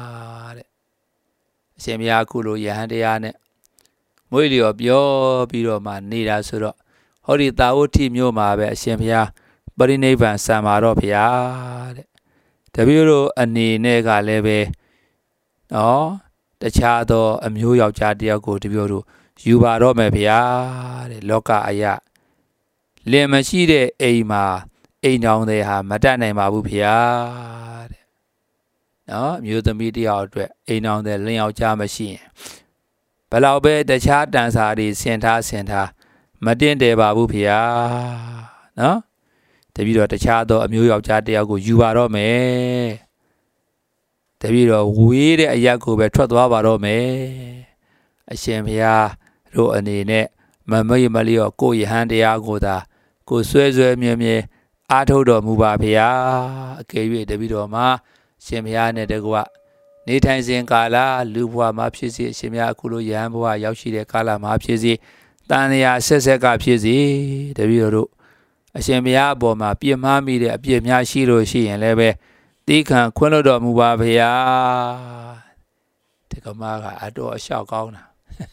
တဲ့အရှင်ဘုရားခုလိုယဟန်တရားနဲ့မွေးလျော်ပြောပြီးတော့မှနေတာဆိုတော့ဟောဒီတာဝတိမြို့မှာပဲအရှင်ဘုရားပရိနိဗ္ဗာန်စံပါတော့ဗျာတဲ့တပည့်တို့အနေနဲ့ကလည်းပဲနော်တခြားသောအမျိုးယောက်ျားတယောက်ကိုတပည့်တို့ယူပါတော့မယ်ဗျာတဲ့လောကအယလင်မရှိတဲ့အိမ်မှာအိမ်တော်တွေဟာမတတ်နိုင်ပါဘူးဗျာတဲ့နော်အမျိုးသမီးတယောက်အတွက်အိမ်တော်တွေလင်ယောက်ျားမရှိရင်ဘယ်လောက်ပဲတခြားတန်စာတွေဆင်ထားမတင်တယ်ပါဘူးဗျာနော်တပည့်တော်တခြားသောအမျိုးယောက်ျားတယောက်ကိုယူပါတော့မယ်တပည့်တော်ဝေးတဲ့အရက်ကိုပဲထွက်သွားပါတော့မယ်အရှင်ဘုရားတို့အနေနဲ့မလျော့ကိုယဟန်တရားကိုသာကိုဆွဲမြဲအားထုတ်တော်မူပါဗျာအကယ်၍တပည့်တော်မှာရှင်ဘုရားနဲ့တကွနေထိုင်စဉ်ကာလလူဘဝမှာဖြစ်စေရှင်ဘုရားအခုလိုယဟန်ဘဝရောက်ရှိတဲ့ကာလမှာဖြစ်စေတန်ရာဆက်ကဖြစ်စေတပည့်တော်တို့အရှင်ဘုရားအပေါ်မှာပြင်းမှားမိတဲ့အပြစ်များရှိလို့ရှိရင်လည်းပဲတိခံခွင့်လွှတ်တော်မူပါဗျာဒီကမားကအတော်အလျှောက်ကောင်းတာ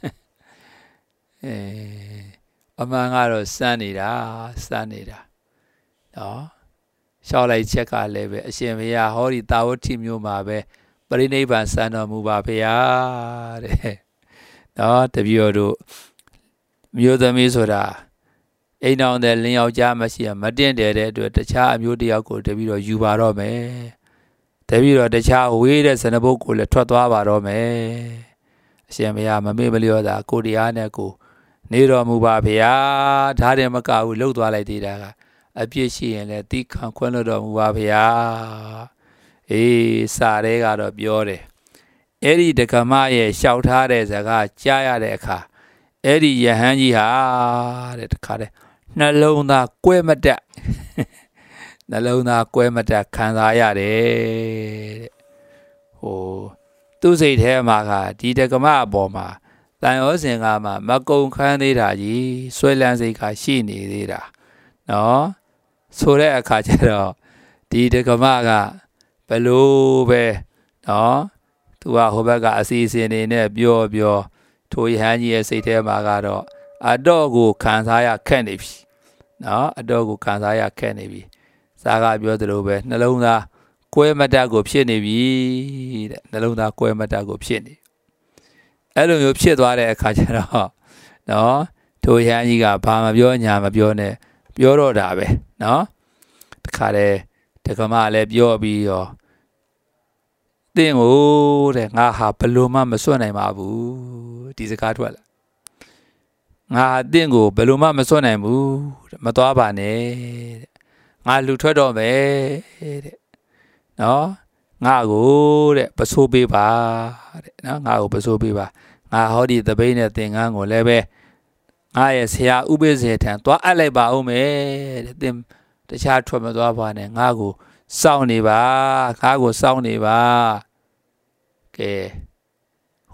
အမှန်ကတော့စမ်းနေတာနော်ရှောက်လိုက်ချက်ကလည်းပဲအရှင်ဘုရားဟောဒီတာဝတိမျိုးမှာပဲပရိနိဗ္ဗာန်စံတော်မူပါဗျာတဲ့နော်တပည့်တော်တို့မျိုးသမီးဆိုတာအိမ်တော်တဲ့လင်ယောက်ျားမရှိမတင်တယ်တဲ့အတွက်တခြားအမျိုးတယောက်ကိုတပည့်တော်ယူပါတော့မယ်တပည့်တော်တခြားဝေးတဲ့ဇနဘုတ်ကိုလည်းထွက်သွားပါတော့မယ်အရှင်ဘုရားမမေ့မလျော့တာကိုတရားနဲ့ကိုနေတော်မူပါဗျာဒါတယ်မကဘူးလှုပ်သွားလိုက်သေးတာကအပြစ်ရှိရင်လည်းတိခံခွင့်လွှတ်တော်မူပါဗျာစာရဲကတော့ပြောတယ်အဲ့ဒီဒကမရဲ့လျှောက်ထားတဲ့စကားကြားရတဲ့အခါအဲ့ဒီယဟန်ကြီးဟာတဲ့တခါတည်းနှလုံးသားကွဲမတက်ခံစားရတယ်တဲ့သူ့စိတ်ထဲမှာကဒီဒကမအပေါ်မှာတန်ရောစင်ကမှမကုံခန်းသေးတာကြီးဆွဲလန်းစိတ်ကရှိနေသေးတာနော်ဆိုတဲ့အခါကျတော့ဒီဒကမကဘလို့ပဲနော်သူကဟိုဘက်ကအစီအစဉ်နေနဲ့ပြောထိုယဟန်ကြီးရဲ့စိတ်ထဲမှာကတော့အတော့ကိုခံစားရခက်နေပြီနော်အတော့ကိုခံစားရခက်နေပြီစာကပြောသလိုပဲနှလုံးသားကွဲမတတ်ကိုဖြစ်နေပြီတဲ့နှလုံးသားကွဲမတတ်ကိုဖြစ်နေအဲ့လိုမျိုးဖြစ်သွားတဲ့အခါကျတော့နော်ထိုယဟန်ကြီးကဘာမပြောညာမပြောနဲ့ပြောတော့တာပဲနော်တခါတည်းဒကမလည်းပြောပြီးတော့သင်ကိုတဲ့ငါဟာဘလို့မှမစွန့်နိုင်ပါဘူးဒီစကားထွက်လာငါသင်ကိုဘလို့မှမစွန့်နိုင်ဘူးမသွားပါနဲ့တဲ့ငါလူထွက်တော့မယ်တဲ့နော်ငါကိုတဲ့ပစိုးပေးပါတဲ့နော်ငါကိုပစိုးပေးပါငါဟောဒီသပိတ်နဲ့သင်္ကန်းကိုလည်းပဲငါရဲ့ဆရာဥပိ္ပဇေထံသွားအပ်လိုက်ပါဦးမယ်တဲ့သင်တခြားထွက်မသွားပါနဲ့ငါကိုစောင့်နေပါကဲဟ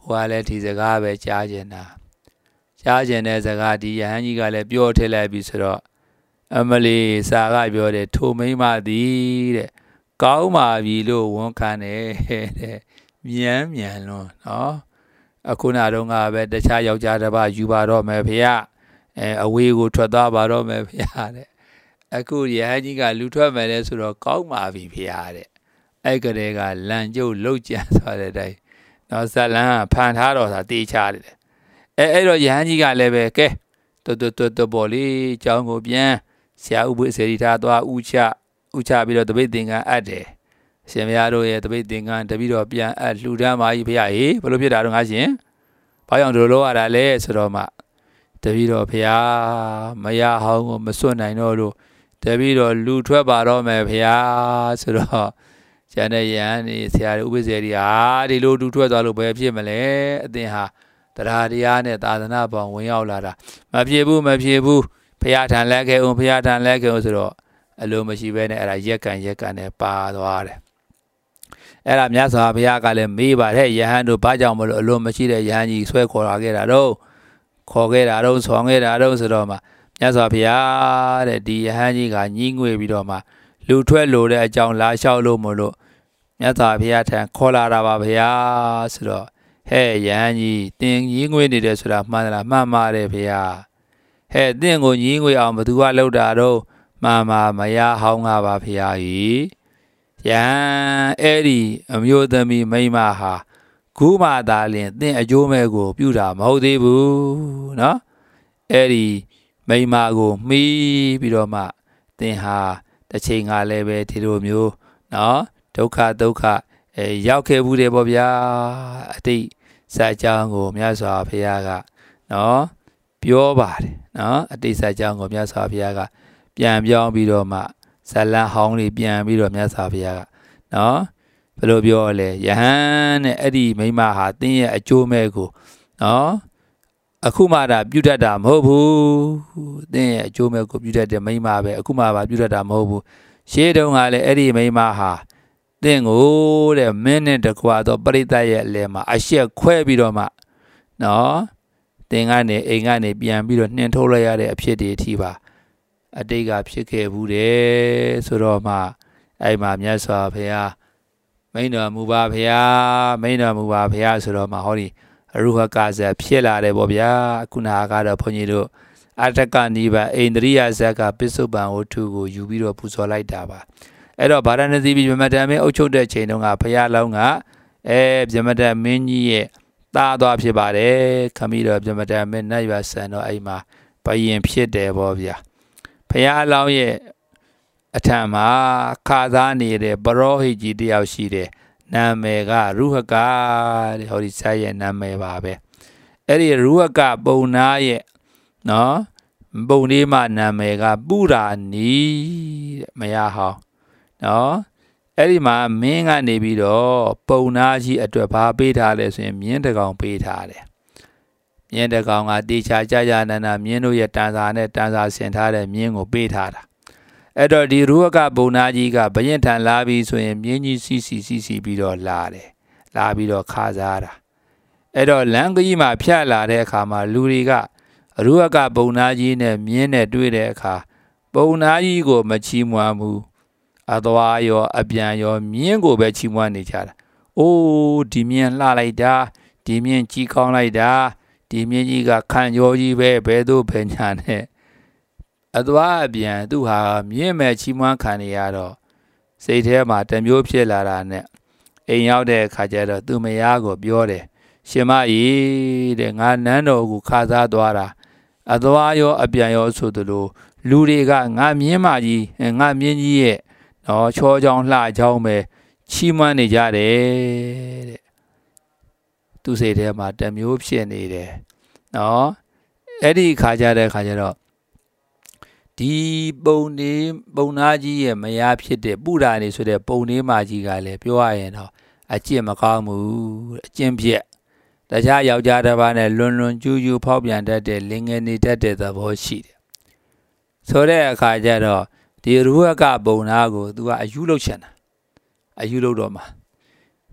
လည်းဒီစကားပဲကြားကျင်တာကြားကျင်တဲ့စကားဒီယဟန်ကြီးကလည်းပြောထည့်လိုက်ပြီဆိုတော့အမလီစာကပြောတယ်ထိုမိမသည်တဲ့ကောင်းပါပြီလို့ဝန်ခံတယ်တဲ့မြန်လွန်းနော်အခုနတော့ငါပဲတခြားယောက်ျားတစ်ပါးယူပါတော့မယ်ဖေ။အဝေးကိုထွက်သွားပါတော့မယ်ဖေတဲ့အခုယဟန်ကြီးကလူထွက်မယ်လဲဆိုတော့ကောင်းပါပြီဖေတဲ့အဲ့ကလေးကလန်ကျုပ်လှုပ်ကြံသွားတဲ့အတိုင်းနော်ဇလန်းကဖန်ထားတော့သာတေးချတယ်အဲ့တော့ယဟန်ကြီးကလည်းပဲကဲတော်ပေါ်လေးကျောင်းကိုပြန်ဆရာဥပုစေရီထားသွားဥချပြီးတော့တပိတ်သင်္ကန်းအပ်တယ်ရှင်မရတို့ရဲ့တပိတ်သင်္ကန်းတပိတော့ပြန်အပ်လှူဒန်းပါကြီးဖေဟေးဘလို့ဖြစ်တာတော့ငါရှင်ဘာကြောင့်တို့လို့ရတာလဲဆိုတော့မှတပိတော့ဖေမရဟောင်းကိုမစွန့်နိုင်တော့လို့တပိတော့လူထွက်ပါတော့မယ်ဖေဆိုတော့ကျန်တဲ့ယဟန်နေဆရာဥပုစေရီဟာဒီလိုလူထွက်သွားလို့ဘယ်ဖြစ်မလဲအသင်ဟာတရားတရားနဲ့သာသနာပေါင်းဝင်ရောက်လာတာမဖြစ်ဘူးဖရာထံလက်ခဲ့အောင်ဆိုတော့အလိုမရှိပဲနဲ့အဲ့ဒါရက်ကန်နဲ့ပါသွားတယ်အဲ့ဒါမြတ်စွာဘုရားကလည်းမေးပါတယ်ယဟန်တို့ဘာကြောင့်မလို့အလိုမရှိတဲ့ယဟန်ကြီးဆွဲခေါ်လာခဲ့တာတော့ဆောင်ခဲ့တာတော့ဆိုတော့မှမြတ်စွာဘုရားတဲ့ဒီယဟန်ကြီးကညှိငွေပြီးတော့မှလူထွက်လို့တဲ့အကြောင်းလာလျှောက်လို့မလို့မြတ်စွာဘုရားထံခေါ်လာတာပါဘုရားဆိုတော့ဟဲ့ယဟန်ကြီးတင်ညှိငွေနေတယ်ဆိုတာမှန်လားမှန်ပါတယ်ဘုရားဟဲ့တင့်ကိုညင်းငွေအောင်ဘသူကလှုပ်တာတော့မှန်ပါမရဟောင်းကပါဖရာကြီးယံအဲ့ဒီအမျိုးသမီးမိန်းမဟာခုမှသာလင်တင့်အကျိုးမဲ့ကိုပြုတာမဟုတ်သေးဘူးเนาะအဲ့ဒီမိန်းမကိုမှီးပြီးတော့မှတင်ဟာတစ်ချိန်ကလည်းပဲဒီလိုမျိုးเนาะဒုက္ခရောက်ခဲ့ဘူးတယ်ပေါ့ဗျာအတိတ်စအကြောင်းကိုမြတ်စွာဘုရားကเนาะပြောပါတယ်နော်အတိတ်စာကြောင်းကိုမြတ်စွာဘုရားကပြန်ပြောင်းပြီးတော့မှဇလန်ဟောင်းလေးပြန်ပြီးတော့မြတ်စွာဘုရားကနော်ဘယ်လိုပြောလဲယဟန်နဲ့အဲ့ဒီမိမဟာတင်းရဲ့အကျိုးမဲ့ကိုနော်အခုမှဒါပြုတတ်တာမဟုတ်ဘူးတင်းရဲ့အကျိုးမဲ့ကိုပြုတတ်တဲ့မိမပဲအခုမှပါပြုတတ်တာမဟုတ်ဘူးရှေးတုန်းကလည်းအဲ့ဒီမိမဟာတင်းကိုတဲ့မင်းနဲ့တကွာတော့ပရိသတ်ရဲ့အလယ်မှာအရှက်ခွဲပြီးတော့မှနော်တင်ကနေအိမ်ကနေပြန်ပြီးတော့နှင်ထုတ်လိုက်ရတဲ့အဖြစ်တွေအထိပါအတိတ်ကဖြစ်ခဲ့ဘူးတယ်ဆိုတော့မှအဲ့မှာမြတ်စွာဘုရားမိန်တော်မူပါဘုရားဆိုတော့မှဟောဒီအရုဟကဇက်ဖြစ်လာတယ်ပေါ့ဗျာခုနကတော့ဘုန်းကြီးတို့အတ္တကနိဗ္ဗာန်အိန္ဒြိယဇက်ကပစ္စုပန်ဝတ္ထုကိုယူပြီးတော့ပူဇော်လိုက်တာပါအဲ့တော့ဗာရာဏသီပြည်ဗြဟ္မတမင်းအုပ်ချုပ်တဲ့ချိန်တုန်းကဘုရားလောင်းကဗြဟ္မတမင်းကြီးရဲ့သားသွားဖြစ်ပါတယ်ခမီးတော်ဗြဟ္မတမင်းနတ်ရွာဆန်တော့အိမ်မှာဘယင်ဖြစ်တယ်ပေါ့ဗျာဘုရားလောင်းရဲ့အထံမှာခါသားနေတဲ့ပရောဟိတ်ကြီးတယောက်ရှိတယ်နာမည်ကရုဟကတဲ့ဟောဒီစာရဲ့နာမည်ပါပဲအဲ့ဒီရုဟကပုံနာရဲ့နော်ပုံလေးမှနာမည်ကပုရာနီတဲ့မရဟောင်းနော်အဲ့ဒီမှာမင်းကနေပြီးတော့ပုံနာကြီးအတွက်ဘာပေးထားလဲဆိုရင်မြင်းတကောင်ပေးထားတယ်မြင်းတကောင်ကတေချာကြနာနာမြင်းတို့ရဲ့တန်စာနဲ့တန်စာဆင်ထားတဲ့မြင်းကိုပေးထားတာအဲ့တော့ဒီရုဟကပုံနာကြီးကဘယင်ထန်လာပြီးဆိုရင်မြင်းကြီးစီပြီးတော့လာပြီးတော့ခါစားတာအဲ့တော့လမ်းကြီးမှာဖြတ်လာတဲ့အခါမှာလူတွေကရုဟကပုံနာကြီးနဲ့မြင်းနဲ့တွေ့တဲ့အခါပုံနာကြီးကိုမချီးမွမ်းဘူးအသွားရောအပြန်ရောမြင်းကိုပဲချီးမွမ်းနေကြတာအိုးဒီမြင်းလှလိုက်တာဒီမြင်းကြီးကောင်းလိုက်တာဒီမြင်းကြီးကခံကြောကြီးပဲဘယ်သို့ဘယ်ညာနဲ့အသွားအပြန်သူဟာမြင်းမဲ့ချီးမွမ်းခံနေရတော့စိတ်ထဲမှာတမျိုးဖြစ်လာတာနဲ့အိမ်ရောက်တဲ့အခါကျတော့သူမယားကိုပြောတယ်ရှင်မကြီးတဲ့ငါနန်းတော်ကိုခါစားသွားတာအသွားရောအပြန်ရောဆိုသလိုလူတွေကငါမြင်းမကြီးငါမြင်းကြီးရဲ့နော်ချောချောင်းလှချောင်းပဲချီးမွမ်းနေကြတယ်တဲ့သူစိတ်ထဲမှာတမျိုးဖြစ်နေတယ်နော်အဲ့ဒီခါကြတော့ဒီပုံနာကြီးရဲ့မယားဖြစ်တဲ့ပုရာနေဆိုတဲ့ပုံနေမကြီးကလည်းပြောရရင်တော့အကျင့်မကောင်းဘူးအကျင့်ပြက်တခြားယောက်ျားတစ်ပါးနဲ့လွန်ကျူးဖောက်ပြန်တတ်တဲ့လင်ငယ်နေတတ်တဲ့သဘောရှိတယ်ဆိုတဲ့အခါကျတော့ဒီရုဟကပုံနာကိုသူကအယူလုပ်ချင်တာအယူလုပ်တော့မှာ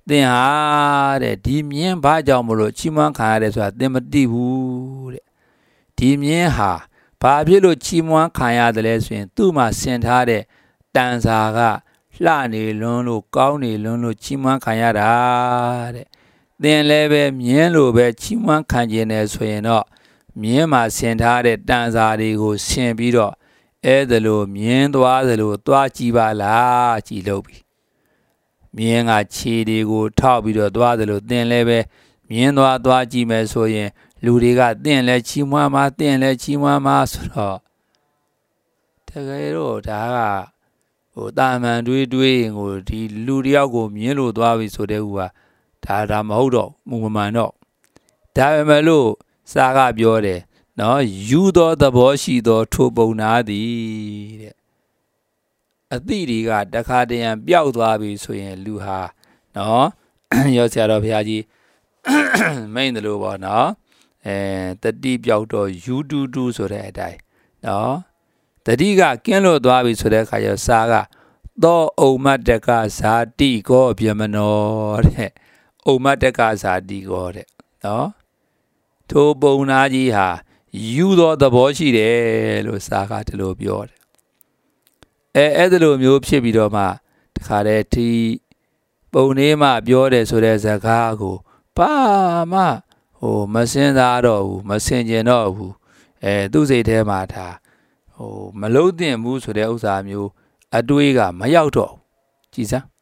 သင်ဟာတဲ့ဒီမြင်းဘာကြောင့်မလို့ချီးမွမ်းခံရတယ်ဆိုတာသင်မသိဘူးတဲ့ဒီမြင်းဟာဘာဖြစ်လို့ချီးမွမ်းခံရတယ်လဲဆိုရင်သူ့မှာဆင်ထားတဲ့တန်စာကလှနေလွန်းလို့ကောင်းနေလွန်းလို့ချီးမွမ်းခံရတာတဲ့သင်လည်းပဲမြင်းလိုပဲချီးမွမ်းခံခြင်းနဲ့ဆိုရင်တော့မြင်းမှာဆင်ထားတဲ့တန်စာတွေကိုဆင်ပြီးတော့အဲ့ဒါလိုမြင်းသွားသလိုသွားကြည့်ပါလားကြည်လို့ပြီမြင်းကခြေတွေကိုထောက်ပြီးတော့သွားသလိုသင်လည်းပဲမြင်းသွားကြည့်မယ်ဆိုရင်လူတွေကသင်လည်းချီးမွမ်းမှာသင်လည်းချီးမွမ်းမှာဆိုတော့တကယ်တော့ဒါကတာမန်တွေးကိုဒီလူတယောက်ကိုမြင်းလို့သွားပြီဆိုတဲ့ဥကဒါမဟုတ်တော့မူမမှန်တော့ဒါပေမဲ့လို့စာကပြောတယ်နော်ယူသောသဘောရှိသောထိုပုံနာသည်တဲ့အသည့်တွေကတခါတရံပျောက်သွားပြီဆိုရင်လူဟာနော်ရောဆရာတော်ဘုရားကြီးမိန်တယ်လို့ပေါ့နော်တတိပျောက်တော့ယူတူတူဆိုတဲ့အတိုင်းနော်တတိကကင်းလို့သွားပြီဆိုတဲ့အခါကျတော့စာကသောဩမတကဇာတိကောပြမနောတဲ့ဩမတကဇာတိကောတဲ့နော်ထိုပုံနာကြီးဟာယူသောသဘောရှိတယ်လို့စာကဒီလိုပြောတယ်အဲ့ဒီလိုမျိုးဖြစ်ပြီးတော့မှတခါတည်းဒီပုံလေးမှပြောတယ်ဆိုတဲ့ဇာကားကိုဘာမှမစင်စားတော့ဘူးမစင်ကျင်တော့ဘူးသူ့စိတ်ထဲမှာဒါမလုံးသင့်ဘူးဆိုတဲ့ဥစ္စာမျိုးအတွေးကမရောက်တော့ကြည်စမ်း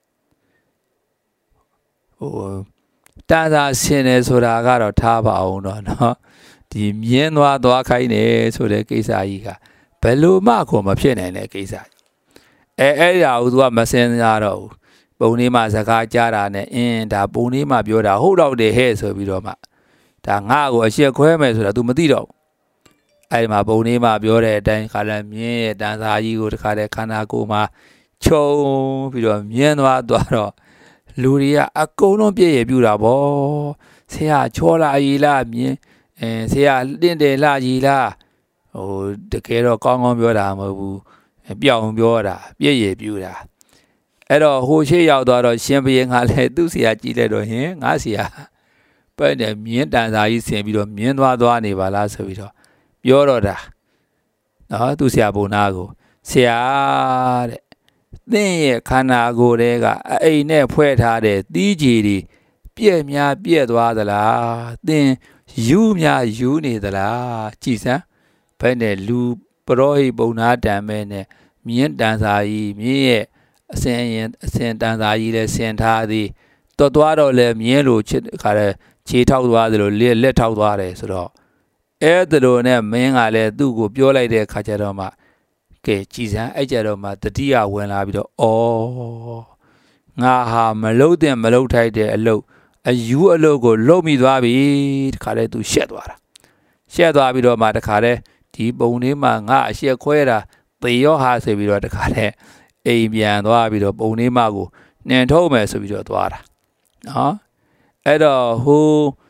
တာသာဆင်တယ်ဆိုတာကတော့ထားပါအောင်တော့နော်ဒီမြင်းသွားခိုင်းတယ်ဆိုတဲ့ကိစ္စကြီးကဘယ်လိုမှကိုမဖြစ်နိုင်တဲ့ကိစ္စအဲ့ဒါကိုသူကမစင်စားတော့ဘူးပုံလေးမှစကားကြားတာနဲ့ဒါပုံလေးမှပြောတာဟုတ်တော့တယ်ဟဲ့ဆိုပြီးတော့မှဒါငါ့ကိုအရှက်ခွဲမယ်ဆိုတာ तू မသိတော့အဲ့ဒီမှာပုံလေးမှပြောတဲ့အတိုင်းခါလည်းမြင်းရဲ့တန်စာကြီးကိုတခါတည်းခန္ဓာကိုယ်မှာခြုံပြီးတော့မြင်းသွားတော့လူတွေကအကုန်လုံးပြည့်ရပြူတာဗောဆရာချောလာကြီးလားမြင်းဆရာတင့်တယ်လာကြီးလားတကယ်တော့ကောင်းပြောတာမဟုတ်ဘူးပြောင်းပြောတာပြည့်ရပြူတာအဲ့တော့ဟိုရှိရောက်သွားတော့ရှင်ဘုရင်ကလည်းသူ့ဆရာကြည့်လိုက်တော့ဟင်ငါဆရာပဲ့တယ်မြင်းတန်စာကြီးဆင်ပြီးတော့မြင်းသွားနေပါလားဆိုပြီးတော့ပြောတော့တာနော်သူ့ဆရာဘုံနာကိုဆရာတဲ့သင်ရဲ့ခန္ဓာကိုယ်တွေကအိမ်နဲ့ဖွဲ့ထားတဲ့သီးကြည်တွေပြက်သွားသလားသင်ယူနေသလားကြည်စမ်းဘယ်နဲ့လူပရောဟိတ်ဘုံနာတံမဲနဲ့မြင်းတန်စာကြီးမြင်းရဲ့အစင်တန်စာကြီးလည်းဆင်ထားသည်တော်သွားတော့လည်းမြင်းလိုချစ်ခါတဲ့ခြေထောက်သွားသလိုလက်ထောက်သွားတယ်ဆိုတော့အဲ့ဒါလိုနဲ့မင်းကလည်းသူ့ကိုပြောလိုက်တဲ့ခါကျတော့မှကဲကြည်စမ်းအဲ့ကြတော့မှတတိယဝင်လာပြီးတော့ငါဟာမလုတ်ထိုက်တဲ့အလုပ်အယူအလုပ်ကိုလုပ်မိသွားပြီတခါတည်းသူရှက်သွားပြီးတော့မှတခါတည်းဒီပုံလေးမှာငါအရှက်ခွဲတာသေရောဟာဆိုပြီးတော့တခါတည်းအိမ်ပြန်သွားပြီးတော့ပုံလေးမကိုနှင်ထုတ်မယ်ဆိုပြီးတော့သွားတာနော်အဲ့တော့ဟို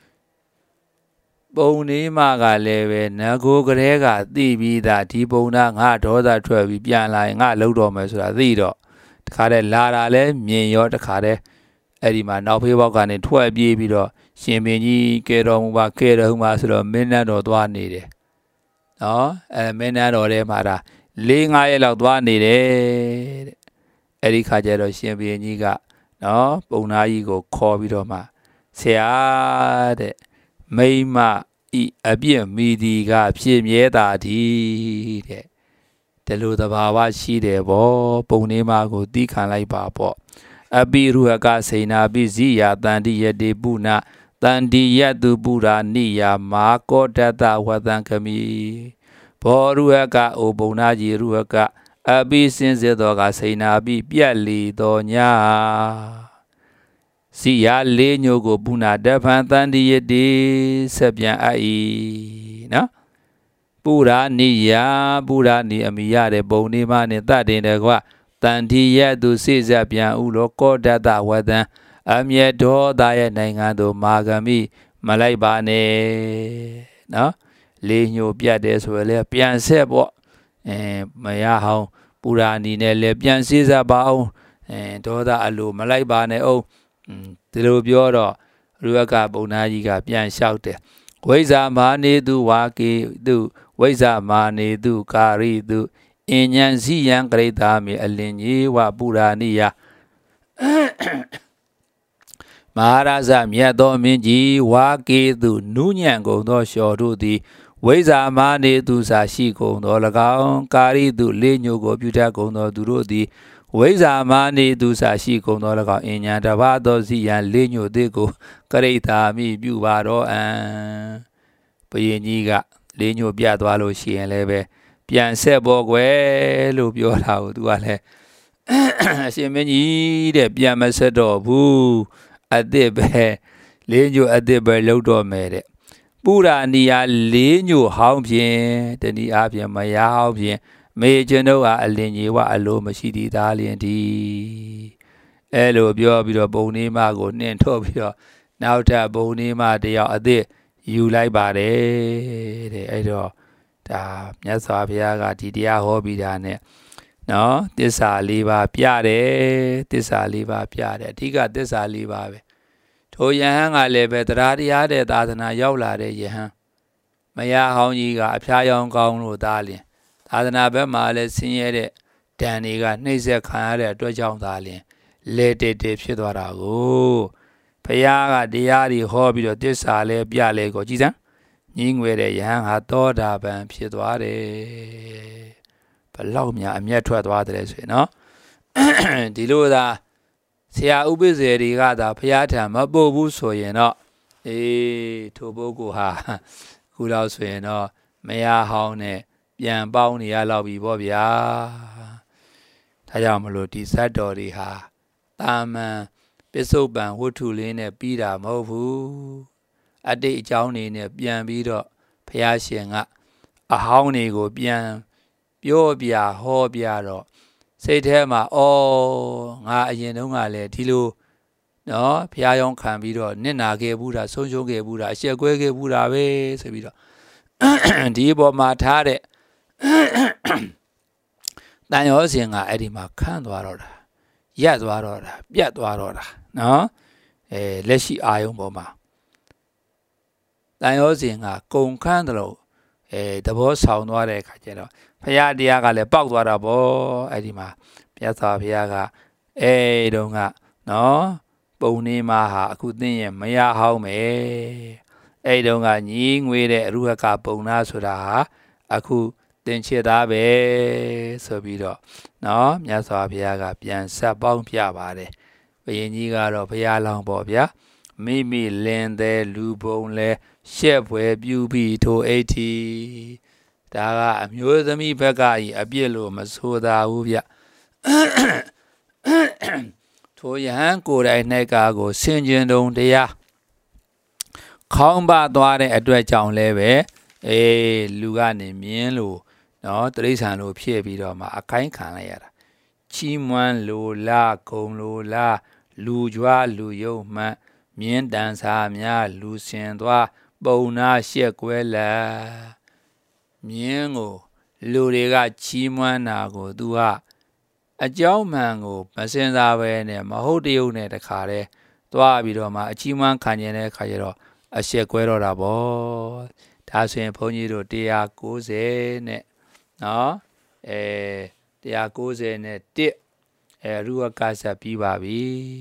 ပုံလေးမကလည်းပဲငကိုကလေးကသိပြီးသားဒီပုံသားငါဒေါသထွက်ပြီးပြန်လာရင်ငါလှုပ်တော့မယ်ဆိုတာသိတော့တခါတည်းလာတာလဲမြင်ရောတခါတည်းအဲ့ဒီမှာနောက်ဖေးပေါက်ကနေထွက်ပြေးပြီးတော့ရှင်ပင်ကြီးကဲတော်မူပါဆိုတော့မင်းနန်းတော်သွားနေတယ်နော်မင်းနန်းတော်ထဲမှာဒါ4-5ရက်လောက်သွားနေတယ်တဲ့အဲ့ဒီခါကျတော့ရှင်ဘုရင်ကြီးကနော်ပုံနာကြီးကိုခေါ်ပြီးတော့မှဆရာတဲ့မိမဤအပြည့်မိဒီကဖြစ်မြဲတာဒီတဲ့ဒီလိုသဘာဝရှိတယ်ဗောပုံနေမကိုတီးခံလိုက်ပါပေါ့အပိရုဟကစေနာပိဇိယာတန္တိယတေပုဏတန္တိယတုပုရာနိယာမာကောတတဝတံခမိဘောရုဟကအိုပုံနာကြီးရုဟကအပိစင်စေသောကစေနာပိပြက်လီတော်ညာစီယာလေးညိုကိုပုဏတဖန်တန္တိယတိဆက်ပြန်အပ်၏နော်ပုရာနိယာပုရာနိအမိရတဲ့ပုံနေမနဲ့တတ်တင်တယ်ကွာတန္တိယတုစိစပ်ပြန်ဥလောကောတတဝတံအမြတ်တော်သားရဲ့နိုင်ငံသို့မာဂမိမလိုက်ပါနဲ့နော်လေးညိုပြတ်တယ်ဆိုရင်လည်းပြန်ဆက်ပေါ့မရဟောင်းပုရာဏီနဲ့လည်းပြန်စေးစားပါအောင်ဒေါသအလိုမလိုက်ပါနဲ့အောင်ဒီလိုပြောတော့ရူပကပုံနာကြီးကပြန်လျှောက်တယ်ဝိဇ္ဇာမာနေတုဝါကေတုဝိဇ္ဇာမာနေတုကာရိတုအဉ္ဉံစီယံကရိတာမေအလင်ကြီးဝပုရာဏိယမဟာရဇမြတ်သောမင်းကြီးဝါကေတုနုညံကုန်သောလျှော်တို့သည်ဝိဇ္ဇာမာနေတုစာရှိကုန်သော၎င်းကာရိတုလေးညိုကိုပြုတတ်ကုန်သောသူတို့သည်ဝိဇ္ဇာမာနေတုစာရှိကုန်သော၎င်းအဉ္ဉံတပါသောစီယံလေးညိုသည်ကိုကရိတာမိပြုပါတော့အံဘုရင်ကြီးကလေးညိုပြသွားလို့ရှိရင်လည်းပဲပြန်ဆက်ပေါ်ကွယ်လို့ပြောတာကိုသူကလည်းအရှင်မင်းကြီးတဲ့ပြန်မဆက်တော့ဘူးအသစ်ပဲလေးညိုအသစ်ပဲလှုပ်တော့မယ်တဲ့ပုရာဏီယာလေးညိုဟောင်းဖြင့်တနည်းအားဖြင့်မယားဟောင်းဖြင့်မေကျွန်ုပ်ဟာအလင်ကြီးဝအလိုမရှိသည်သားလျင်ဒီအဲလိုပြောပြီးတော့ပုံနေမကိုနှင်ထုတ်ပြီးတော့နောက်ထပ်ပုံနေမတယောက်အသစ်ယူလိုက်ပါတယ်တဲ့အဲ့တော့ဒါမြတ်စွာဘုရားကဒီတရားဟောပြီးတာနဲ့နော်သစ္စာ၄ပါးပြတယ်သစ္စာ၄ပါးပြတယ်အဓိကသစ္စာ၄ပါးပဲထိုယဟန်ကလည်းပဲတရားတရားတဲ့သာသနာရောက်လာတဲ့ယဟန်မယားဟောင်းကြီးကအဖျားယောင်ကောင်းလို့သားလျင်သာသနာဘက်မှာလည်းဆင်းရဲတဲ့ဒဏ်တွေကနှိမ့်ဆက်ခံရတဲ့အတွက်ကြောင့်သားလျင်လေတေတေဖြစ်သွားတာကိုဘုရားကတရားတွေဟောပြီးတော့သစ္စာလည်းပြလဲကိုကြည်စမ်းညီငွေတဲ့ယဟန်ဟာသောတာပန်ဖြစ်သွားတယ်ဘလောက်များအမျက်ထွက်သွားတယ်ဆိုရင်နော်ဒီလိုသာဆရာဥပိ္ပဇေတွေကသာဘုရားထံမပို့ဘူးဆိုရင်တော့ထိုပုဂ္ဂိုလ်ဟာခုလောက်ဆိုရင်တော့မယားဟောင်းနဲ့ပြန်ပေါင်းနေရလောက်ပြီပေါ့ဗျာဒါကြောင့်မလို့ဒီဇတ်တော်တွေဟာတာမန်ပစ္စုပန်ဝတ္ထုလေးနဲ့ပြီးတာမဟုတ်ဘူးအတိတ်အကြောင်းတွေနဲ့ပြန်ပြီးတော့ဘုရားရှင်ကအဟောင်းတွေကိုပြန်ပြောပြဟောပြတော့စိတ်ထဲမှာငါအရင်တုန်းကလည်းဒီလိုနော်ဘုရားရောင်းခံပြီးတော့နစ်နာခဲ့ဘူးတာဆုံးရှုံးခဲ့ဘူးတာအရှက်ကွဲခဲ့ဘူးတာပဲဆိုပြီးတော့ဒီပေါ်မှာထားတဲ့တန်ရောစင်ကအဲ့ဒီမှာခန့်သွားတော့တာရက်သွားတော့တာပြတ်သွားတော့တာနော်လက်ရှိအာယုံပေါ်မှာတန်ရောစင်ကကုံခန့်တယ်လို့သဘောဆောင်သွားတဲ့အခါကျတော့ဘုရားတရားကလည်းပေါက်သွားတာပေါ့အဲ့ဒီမှာမြတ်စွာဘုရားကတုန်းကနော်ပုံနေမှာဟာအခုသိရင်မရဟောင်းမယ်တုန်းကညီငွေတဲ့အရုဟကပုံနာဆိုတာဟာအခုသင်္ချေသားပဲဆိုပြီးတော့နော်မြတ်စွာဘုရားကပြန်ဆက်ပေါင်းပြပါတယ်ဘုရင်ကြီးကတော့ဘုရားလောင်းပေါ့ဗျာမိမိလင်းတဲ့လူပုံလဲရှက်ဖွယ်ပြုပြီးထိုအိတ်တီဒါကအမျိုးသမီးဘက်ကကြီးအပြစ်လို့မဆိုသာဘူးဗျထိုယဟန်ကိုယ်တိုင်၌ကိုဆင်ခြင်တုံတရားခေါင်းပါသွားတဲ့အတွက်ကြောင့်လဲပဲလူကနေမြင်းလို့နော်တိရစ္ဆာန်လို့ဖြစ်ပြီးတော့မှအခိုင်းခံလိုက်ရတာချီးမွမ်းလိုလားဂုံလိုလားလူကြွားလူယုံမှန်မြင်းတန်စာများလူစင်သွားပုံနာရှက်ကွဲလာမြင်းကိုလူတွေကချီးမွမ်းတာကိုသူကအကြောင်းမှန်ကိုမစင်စားပဲနဲ့မဟုတ်တရုပ်နဲ့တခါတည်းသွားပြီးတော့မှအချီးမွမ်းခံကျင်တဲ့အခါကျတော့အရှက်ကွဲတော့တာပေါ့ဒါဆိုရင်ဘုန်းကြီးတို့190နဲ့နော်190နဲ့1ရူဝကဆက်ပြီးပါပြီ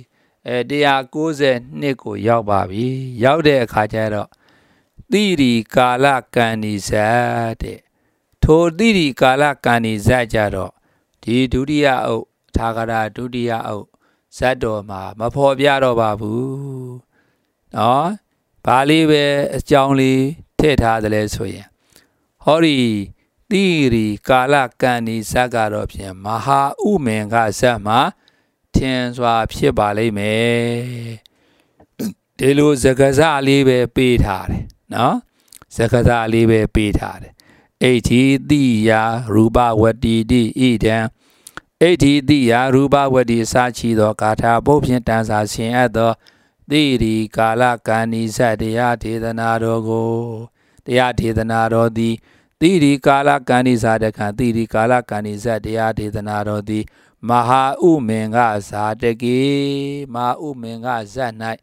192ကိုရောက်ပါပြီရောက်တဲ့အခါကျတော့တိရိကာလကံဤဇတ်တဲ့ထိုတိရိကာလကံဤဇတ်ကြတော့ဒီဒုတိယအုပ်ထာဂရဒုတိယအုပ်ဇတ်တော်မှာမဖော်ပြတော့ပါဘူးနော်ဘာလေးပဲအကြောင်းလေးထည့်ထားတယ်လဲဆိုရင်ဟောဒီတိရိကာလကံဤဇတ်ကတော့ဖြင့်မဟာဥမင်္ဂဇတ်မှာထင်စွာဖြစ်ပါလိမ့်မယ်ဒီလိုစကားစလေးပဲပေးထားတယ်နော်စကားစလေးပဲပေးထားတယ်ဣတိတိယရူပဝတ္တိတိဣဒံဣတိတိယရူပဝတ္တိစာချီသောဂါထာပုဖြင့်တန်စာဆင်အပ်သောတိရိကာလကံဤဇတ်တရားဒေသနာတော်ကိုတရားဒေသနာတော်သည်တိရိကာလကံဤဇတ်တကံတိရိကာလကံဤဇတ်တရားဒေသနာတော်သည်မဟာဥမင်္ဂဇာတကေမဟာဥမင်္ဂဇတ်၌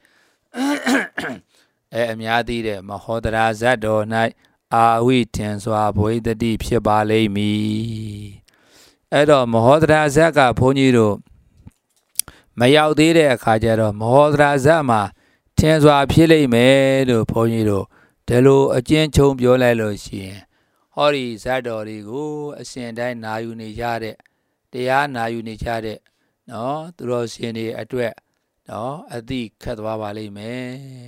အများသိတဲ့မဟောတရာဇတ်တော်၌အာဝိထင်စွာဘဝိတ္တိဖြစ်ပါလိမ့်မည်အဲ့တော့မဟောတရာဇတ်ကဘုန်းကြီးတို့မရောက်သေးတဲ့အခါကျတော့မဟောတရာဇတ်မှာထင်စွာဖြစ်လိမ့်မယ်လို့ဘုန်းကြီးတို့ဒီလိုအကျဉ်းချုပ်ပြောလိုက်လို့ရှိရင်ဟောဒီဇတ်တော်တွေကိုအစဉ်တိုင်းနာယူနေကြတဲ့တရားနာယူနေကြတဲ့နော်သူတော်ရှင်တွေအတွက်နော်အသိခတ်သွားပါလိမ့်မယ်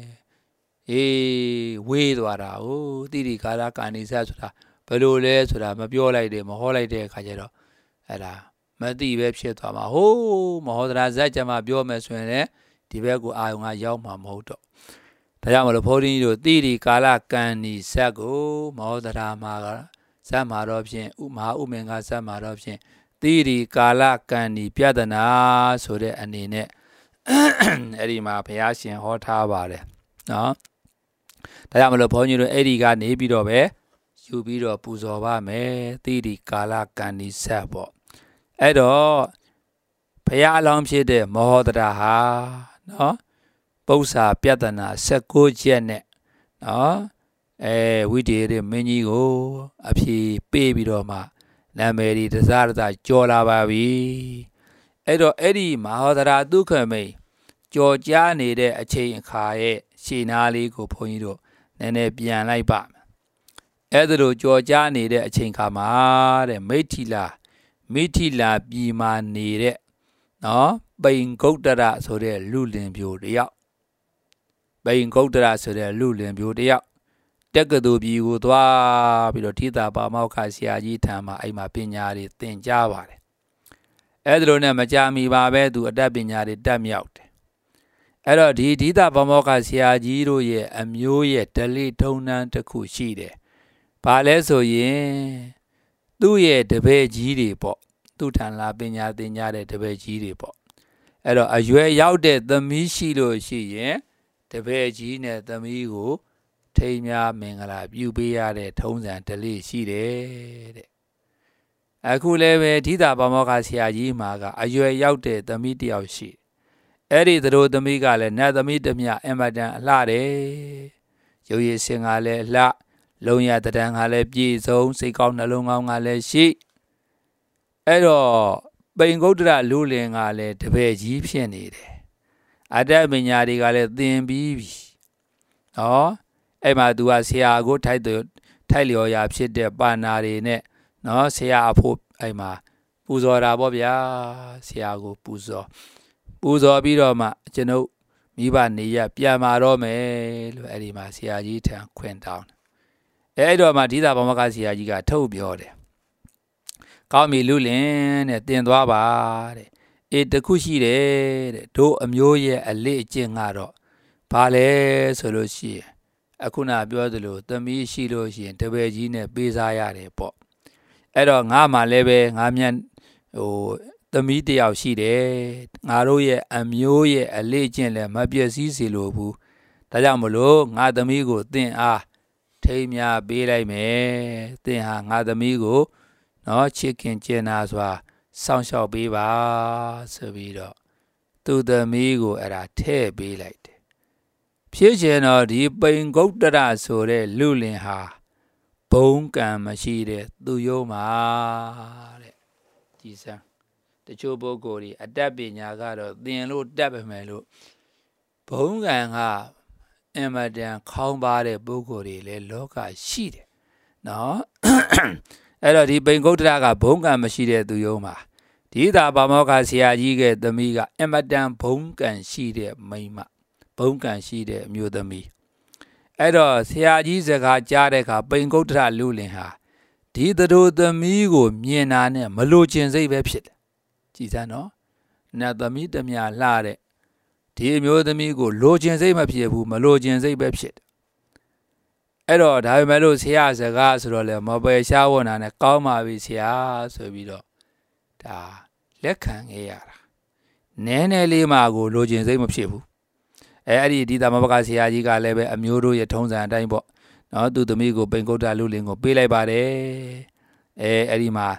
ဝေးသွားတာတိတိကာလကာနိစဆိုတာဘယ်လိုလဲဆိုတာမပြောလိုက်တယ်မဟောလိုက်တဲ့အခါကျတော့အဲ့ဒါမသိပဲဖြစ်သွားမှာမဟောတရာဇတ်ကြမှာပြောမယ်ဆိုရင်လည်းဒီဘက်ကိုအာယုံကရောက်မှာမဟုတ်တော့ဒါကြောင့်မလို့ဘုန်းကြီးတို့တိတိကာလကံဤဇတ်ကိုမဟောတရာမှာဇတ်မှာတော့ဖြင့်မဟာဥမင်္ဂဇတ်မှာတော့ဖြင့်တိတိကာလကံဤပြဒနာဆိုတဲ့အနေနဲ့အဲ့ဒီမှာဘုရားရှင်ဟောထားပါတယ်နော်ဒါကြောင့်မလို့ဘုန်းကြီးတို့အဲ့ဒီကနေပြီးတော့ပဲယူပြီးတော့ပူဇော်ပါမယ်တိတိကာလကံဤဇတ်ပေါ့အဲ့တော့ဘုရားအလောင်းဖြစ်တဲ့မဟောတရာဟာနော်ပု္ပ္ပာပြဒနာ16ချက်နဲ့နော်ဝိတေရမင်းကြီးကိုအဖြေပေးပြီးတော့မှနာမည်ဒီတစားတစားကြော်လာပါပြီအဲ့တော့အဲ့ဒီမဟောတရာဒုက္ခမိတ်ကြော်ကြားနေတဲ့အချိန်အခါရဲ့ရှေ့နာလေးကိုဘုန်းကြီးတို့နည်းနည်းပြန်လိုက်ပါမယ်အဲ့ဒါလိုကြော်ကြားနေတဲ့အချိန်ခါမှာတဲ့မိထီလာပြည်မှာနေတဲ့နော်ပိန်ဂုတ်တရဆိုတဲ့လူလင်ပြိုတယောက်ပိန်ဂုတ်တရဆိုတဲ့လူလင်ပြိုတယောက်တက္ကသိုလ်ပြည်ကိုသွားပြီးတော့ထိတာပါမောက္ခဆရာကြီးထံမှာအဲ့မှာပညာတွေသင်ကြားပါတယ်အဲ့ဒါလိုနဲ့မကြာမီပါပဲသူအတတ်ပညာတွေတက်မြောက်တယ်အဲ့တော့ဒီထိတာပါမောက္ခဆရာကြီးတို့ရဲ့အမျိုးရဲ့ဓလေ့ထုံးတမ်းတစ်ခုရှိတယ်ဘာလဲဆိုရင်သူ့ရဲ့တပည့်ကြီးတွေပေါ့သူထံလာပညာသင်ကြားတဲ့တပည့်ကြီးတွေပေါ့အဲ့တော့အရွယ်ရောက်တဲ့သမီးရှိလို့ရှိရင်တပည့်ကြီးနဲ့သမီးကိုထိမ်းများမင်္ဂလာပြုပေးရတဲ့ထုံးစံဓလေ့ရှိတယ်တဲ့အခုလည်းပဲထိတာပါမောက္ခဆရာကြီးမှာကအရွယ်ရောက်တဲ့သမီးတယောက်ရှိအဲ့ဒီသူတို့သမီးကလည်းနတ်သမီးတစ်မြအင်မတန်အလှတယ်ရုပ်ရည်စင်ကလည်းအလှလုံးရတံကလည်းပြည့်စုံစိတ်ကောင်းနှလုံးကောင်းကလည်းရှိအဲ့တော့ပိန်ဂုတ်တရလူလင်ကလည်းတပည့်ကြီးဖြစ်နေတယ်အတ္တပညာတွေကလည်းသင်ပြီးပြီနော်အဲ့မှာသူကဆရာကိုထိုက်လျော်ရာဖြစ်တဲ့ပါဏာတွေနဲ့နော်ဆရာအဖို့အဲ့မှာပူဇော်တာပေါ့ဗျာဆရာကိုပူဇော်ပြီးတော့မှကျွန်ုပ်မိဘနေရပြန်มาတော့မယ်လို့အဲ့ဒီမှာဆရာကြီးထံခွင့်တောင်းတယ်အဲ့တော့မှဒီသာဗမကဆရာကြီးကထုတ်ပြောတယ်ကောင်းပြီလူလင်တဲ့တင်သွားပါတဲ့တခုရှိတယ်တဲ့တို့အမျိုးရဲ့အလေးအကျင့်ကတော့ဘာလဲဆိုလို့ရှိရင်အခုနပြောသလိုသမီးရှိလို့ရှိရင်တပည့်ကြီးနဲ့ပေးစားရတယ်ပေါ့အဲ့တော့ငါမှလည်းပဲငါမြန်သမီးတယောက်ရှိတယ်ငါတို့ရဲ့အမျိုးရဲ့အလေးအကျင့်လည်းမပြည့်စည်စေလိုဘူးဒါကြောင့်မလို့ငါသမီးကိုသင်အားထိမ်းများပေးလိုက်မယ်သင်ဟာငါသမီးကိုနော်ချစ်ခင်ကျင်နာစွာစောင့်ရှောက်ပေးပါဆိုပြီးတော့သူသမီးကိုအဲ့ဒါထည့်ပေးလိုက်တယ်ဖြစ်ချင်တော့ဒီပိန်ဂုတ်တရဆိုတဲ့လူလင်ဟာဘုံကံမရှိတဲ့သူယုံမှာတဲ့ကြည်စမ်းတချို့ပုဂ္ဂိုလ်တွေအတတ်ပညာကတော့သင်လို့တတ်ပါမယ်လို့ဘုံကံကအင်မတန်ခေါင်းပါတဲ့ပုဂ္ဂိုလ်တွေလည်းလောကရှိတယ်နော်အဲ့တော့ဒီပိန်ဂုတ်တရကဘုံကံမရှိတဲ့သူယုံမှာဒီသာပါမောက္ခဆရာကြီးရဲ့သမီးကအင်မတန်ဘုံကံရှိတဲ့မိန်းမဘုံကံရှိတဲ့အမျိုးသမီးအဲ့တော့ဆရာကြီးစကားကြားတဲ့အခါပိန်ဂုတ်တရလူလင်ဟာဒီသူတို့သမီးကိုမြင်တာနဲ့မလိုချင်စိတ်ပဲဖြစ်တယ်ကြည်စမ်းနော်နတ်သမီးတမျှလှတဲ့ဒီအမျိုးသမီးကိုလိုချင်စိတ်မဖြစ်ဘူးမလိုချင်စိတ်ပဲဖြစ်တယ်အဲ့တော့ဒါပေမဲ့လို့ဆရာစကားဆိုတော့လေမပယ်ရှားဝနာနဲ့ကောင်းပါပြီဆရာဆိုပြီးတော့ဒါလက်ခံခဲ့ရတာနည်းနည်းလေးမှကိုလိုချင်စိတ်မဖြစ်ဘူးအဲ့ဒီဒီသမဘကဆရာကြီးကလည်းပဲအမျိုးတို့ရဲ့ထုံးစံအတိုင်းပေါ့နော်သူသမီးကိုပိန်ဂုတ်တလူလင်ကိုပေးလိုက်ပါတယ်အဲ့ဒီမှာ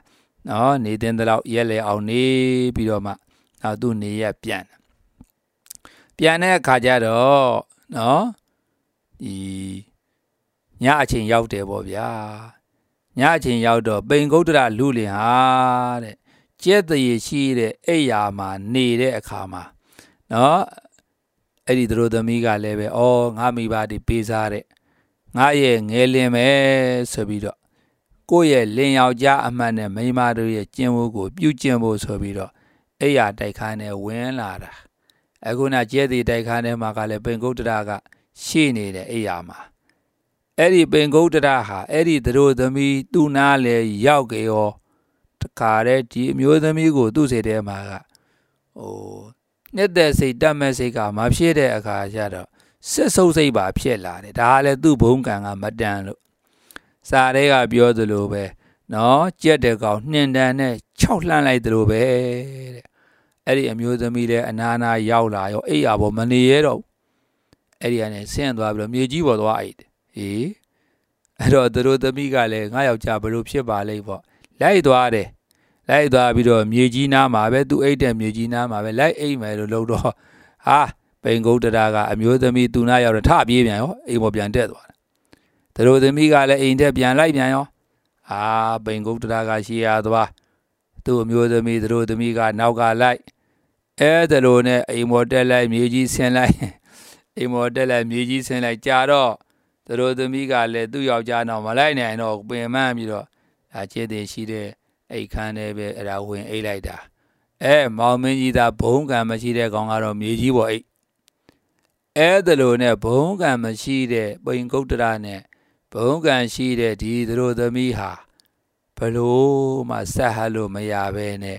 နော်နေတဲ့တော့ရက်လေအောင်နေပြီးတော့မှနောက်သူ့နေရက်ပြန်တဲ့အခါကျတော့နော်ဒီညအချိန်ရောက်တယ်ပေါ့ဗျာညအချိန်ရောက်တော့ပိန်ကုဋ္ဌရလူလင်ဟာတဲ့ကျက်တရေရှိတဲ့အိယာမှာနေတဲ့အခါမှာနော်အဲ့ဒီတို့သမီးကလည်းပဲငါမိဘတွေပေးစားတဲ့ငါရဲ့ငယ်လင်ပဲဆိုပြီးတော့ကိုယ့်ရဲ့လင်ယောက်ျားအမှတ်နဲ့မိန်းမတို့ရဲ့ကျင့်ဝတ်ကိုပြုကျင့်ဖို့ဆိုပြီးတော့အိယာတိုက်ခန်းနဲ့ဝင်လာတာအခုနကျဲတီတိုက်ခန်းထဲမှာကလည်းပိန်ကုဋ္ဌရကရှိနေတဲ့အိယာမှာအဲ့ဒီပိန်ကုဋ္ဌရဟာအဲ့ဒီတို့သမီးသူ့နားလေရောက်ကြရောတခါတည်းဒီအမျိုးသမီးကိုသူ့စိတ်ထဲမှာကနှစ်သက်စိတ်တတ်မဲ့စိတ်ကမဖြစ်တဲ့အခါကျတော့စစ်ဆုပ်စိတ်ပါဖြစ်လာတယ်ဒါကလည်းသူ့ဘုံကံကမတန်လို့စာထဲကပြောသလိုပဲနော်ကြက်တဲ့ကောင်နှင်တန်နဲ့6လှမ်းလိုက်သလိုပဲတဲ့အဲ့ဒီအမျိုးသမီးလည်းအနာနာရောက်လာရောအိယာပေါ်မနေရတော့အဲ့ဒီကနေဆင်းသွားပြီးတော့မြေကြီးပေါ်သွားအိတ်အဲ့တော့တို့သမီးကလည်းငါယောက်ျားဘလို့ဖြစ်ပါလိမ့်ပေါ့လိုက်သွားပြီးတော့မြေကြီးနားမှာပဲသူအိတ်တဲ့မြေကြီးနားမှာပဲလိုက်အိတ်မယ်လို့လုပ်တော့ဟာပိန်ကုဋ္ဌရကအမျိုးသမီးသူနာရောက်တော့ထပြေးပြန်ရောအိမ်ပေါ်ပြန်တက်သွားတယ်တို့သမီးကလည်းအိမ်ထက်ပြန်လိုက်ပြန်ရောပိန်ကုဋ္ဌရကရှေ့ရသွားသူ့အမျိုးသမီးတို့သမီးကနောက်ကလိုက်အဲ့လိုနဲ့အိမ်ပေါ်တက်လိုက်မြေကြီးဆင်းလိုက်အိမ်ပေါ်တက်လိုက်မြေကြီးဆင်းလိုက်ကြာတော့တို့သမီးကလည်းသူ့ယောက်ျားနောက်မလိုက်နိုင်တော့ပင်မပြီးတော့ကျဲတဲ့ရှိတဲ့အိတ်ခမ်းနဲ့ပဲအဲ့ဒါဝင်အိတ်လိုက်တာမောင်မင်းကြီးသာဘုံကံမရှိတဲ့ကောင်ကတော့မြေကြီးပေါ်အိတ်အဲ့လိုနဲ့ဘုံကံမရှိတဲ့ပိန်ကုဋ္ဌရနဲ့ဘုံကံရှိတဲ့ဒီတို့သမီးဟာဘလို့မှဆက်ဟလို့မရပဲနဲ့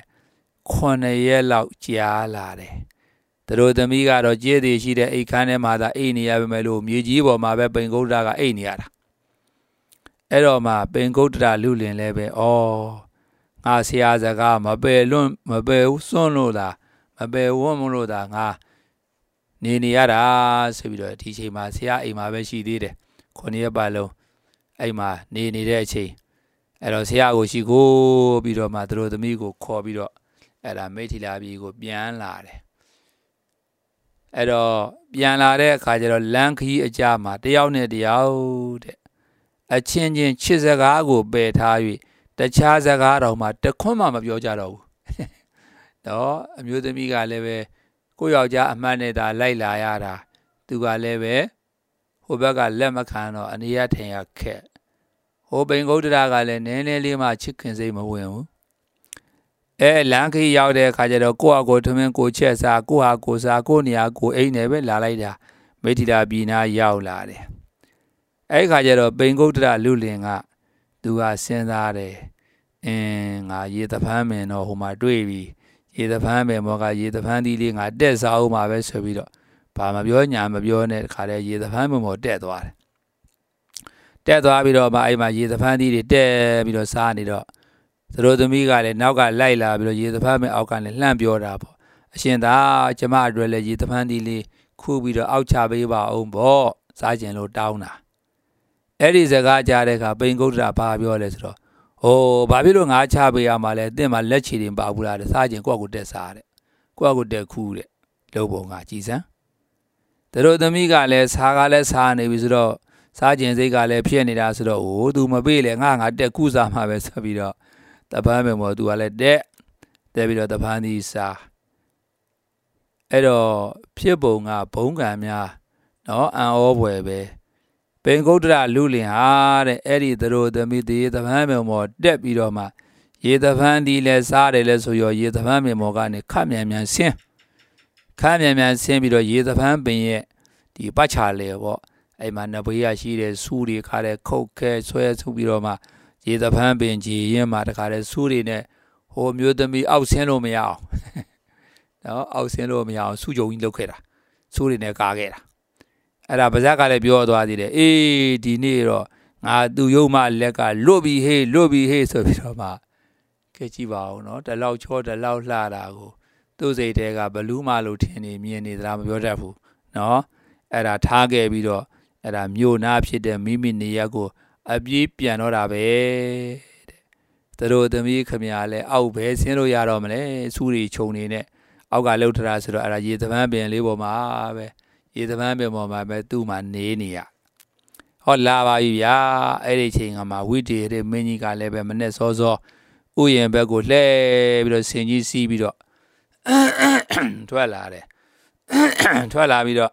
9ရက်လောက်ကြာလာတယ်တို့သမီးကတော့ကျဲသေးရှိတဲ့အိတ်ခမ်းထဲမှာသာအိတ်နေရပါမယ်လို့မြေကြီးပေါ်မှာပဲပိန်ကုဋ္ဌရကအိတ်နေရတာအဲ့တော့မှပိန်ကုဋ္ဌရလူလင်လည်းပဲငါဆရာစကားမပယ်စွန့်လို့လားမပယ်ဝွန်းမလို့လားငါနေရတာဆိုပြီးတော့ဒီချိန်မှာဆရာအိမ်မှာပဲရှိသေးတယ်9ရက်ပတ်လုံးအဲ့မှာနေတဲ့အချိန်အဲ့တော့ဆရာကိုရှိကိုပြီးတော့မှတို့သမီးကိုခေါ်ပြီးတော့အဲ့ဒါမိထ္ထီလာပြည်ကိုပြန်လာတယ်အဲ့တော့ပြန်လာတဲ့အခါကျတော့လမ်းခီးအကြမှာတယောက်နဲ့တယောက်တဲ့အချင်းချင်းချစ်စကားကိုပယ်ထား၍တခြားစကားတော်မှာတခွန်းမှမပြောကြတော့ဘူးနော်အမျိုးသမီးကလည်းပဲကိုယောက်ျားအမှတ်နဲ့သာလိုက်လာရတာသူကလည်းပဲဟိုဘက်ကလက်မခံတော့အနေရထင်ရခက်ဟိုပိန်ကုဋ္ဌရကလည်းနည်းနည်းလေးမှချစ်ခင်စိတ်မဝင်ဘူးလမ်းခီးရောက်တဲ့အခါကျတော့ကိုယ့်အကိုထမင်းကိုချက်စားကိုယ့်ဟာကိုစားကိုယ့်နေရာကိုအိမ်နဲ့ပဲလာလိုက်တာမိထ္ထီလာပြည်နာရောက်လာတယ်အဲ့ခါကျတော့ပိန်ကုဋ္ဌရလူလင်ကသူကစဉ်းစားတယ်ငါရေသဖန်းမင်တော့ဟိုမှာတွေ့ပြီရေသဖန်းမင်ဘောကရေသဖန်းသီးလေးငါတက်စားအောင်မှာပဲဆိုပြီးတော့ဘာမပြောညာမပြောနဲ့တခါတည်းရေသဖန်းမင်ဘောတက်သွားတယ်တက်သွားပြီးတော့မှအဲ့မှာရေသဖန်းသီးတွေတက်ပြီးတော့စားနေတော့တို့သမီးကလည်းနောက်ကလိုက်လာပြီးတော့ရေသဖန်းမင်အောက်ကလည်းလှမ်းပြောတာပေါ့အရှင်သာကျမအတွက်လည်းရေသဖန်းသီးလေးခူးပြီးတော့အောက်ချပေးပါအောင်ပေါ့စားကျင်လို့တောင်းတာအဲ့ဒီစကားကြားတဲ့အခါပိန်ကုဋ္ဌရဘာပြောလဲဆိုတော့ဘာဖြစ်လို့ငါချပေးရမှာလဲအသင်မှာလက်ချီတင်ပါဘူးလားစားကျင်ကိုယ့်ကိုတက်စားတဲ့ကိုယ့်ကိုတက်ခူးတဲ့လုံပုံကကြည်စမ်းတို့သမီးကလည်းစားကလည်းစားနေပြီဆိုတော့စားကျင်စိတ်ကလည်းဖြစ်နေတာဆိုတော့သူမပေးလေငါတက်ခူးစားမှာပဲဆိုပြီးတော့တပန်းမယ်မို့သူကလည်းတက်ပြီးတော့တပန်းသီးစားအဲ့တော့ဖြစ်ပုံကဘုံကံများနော်အံဩဘွယ်ပဲပိန်ကုဋ္ဌရလူလင်ဟာတဲ့အဲ့ဒီတို့သမီးရေသဖန်းမေမောတက်ပြီးတော့မှရေသဖန်းဒီလဲစားတယ်လဲဆိုရောရေသဖန်းမေမောကနေခက်မြန်ဆင်းပြီးတော့ရေသဖန်းပင်ရဲ့ဒီပတ်ချလေပေါ့အဲ့မှာနဘေးရရှိတဲ့စူးတွေခါတဲ့ခုတ်ခဲဆွဲဆုပ်ပြီးတော့မှရေသဖန်းပင်ကြီးရင်မှာတခါတဲ့စူးတွေနဲ့ဟိုမျိုးသမီးအောက်ဆင်းလို့မရအောင်နော်အောက်ဆင်းလို့မရအောင်စူးကြုံကြီးလုပ်ခဲ့တာစူးတွေနဲ့ကာခဲ့တာအဲ့ဒါဗဇက်ကလည်းပြောသွားသေးတယ်ဒီနေ့တော့ငါသူ့ရုံမလက်ကလွတ်ပြီးဟေးဆိုပြီးတော့မှကြည့်ပါဦးနော်တလောက်ချောတလောက်လှတာကိုသူ့စိတ်ထဲကဘလူးမလို့ထင်နေမြင်နေသလားမပြောတတ်ဘူးနော်အဲ့ဒါထားခဲ့ပြီးတော့အဲ့ဒါမြို့နာဖြစ်တဲ့မိမိနေရက်ကိုအပြေးပြန်တော့တာပဲတဲ့ Through the me Kamiale, out base, Yadomane, Suri Chonine, Augalotras, Yet the Vambi and Liboma, yet the Vambi Moma, Betuma Nenia. Hot lava, ya, anything on my witty, the mini Galebemanes also, Uyen Bego le, because Senji Sibido. ထွက်လာတယ်ထွက်လာပြီးတော့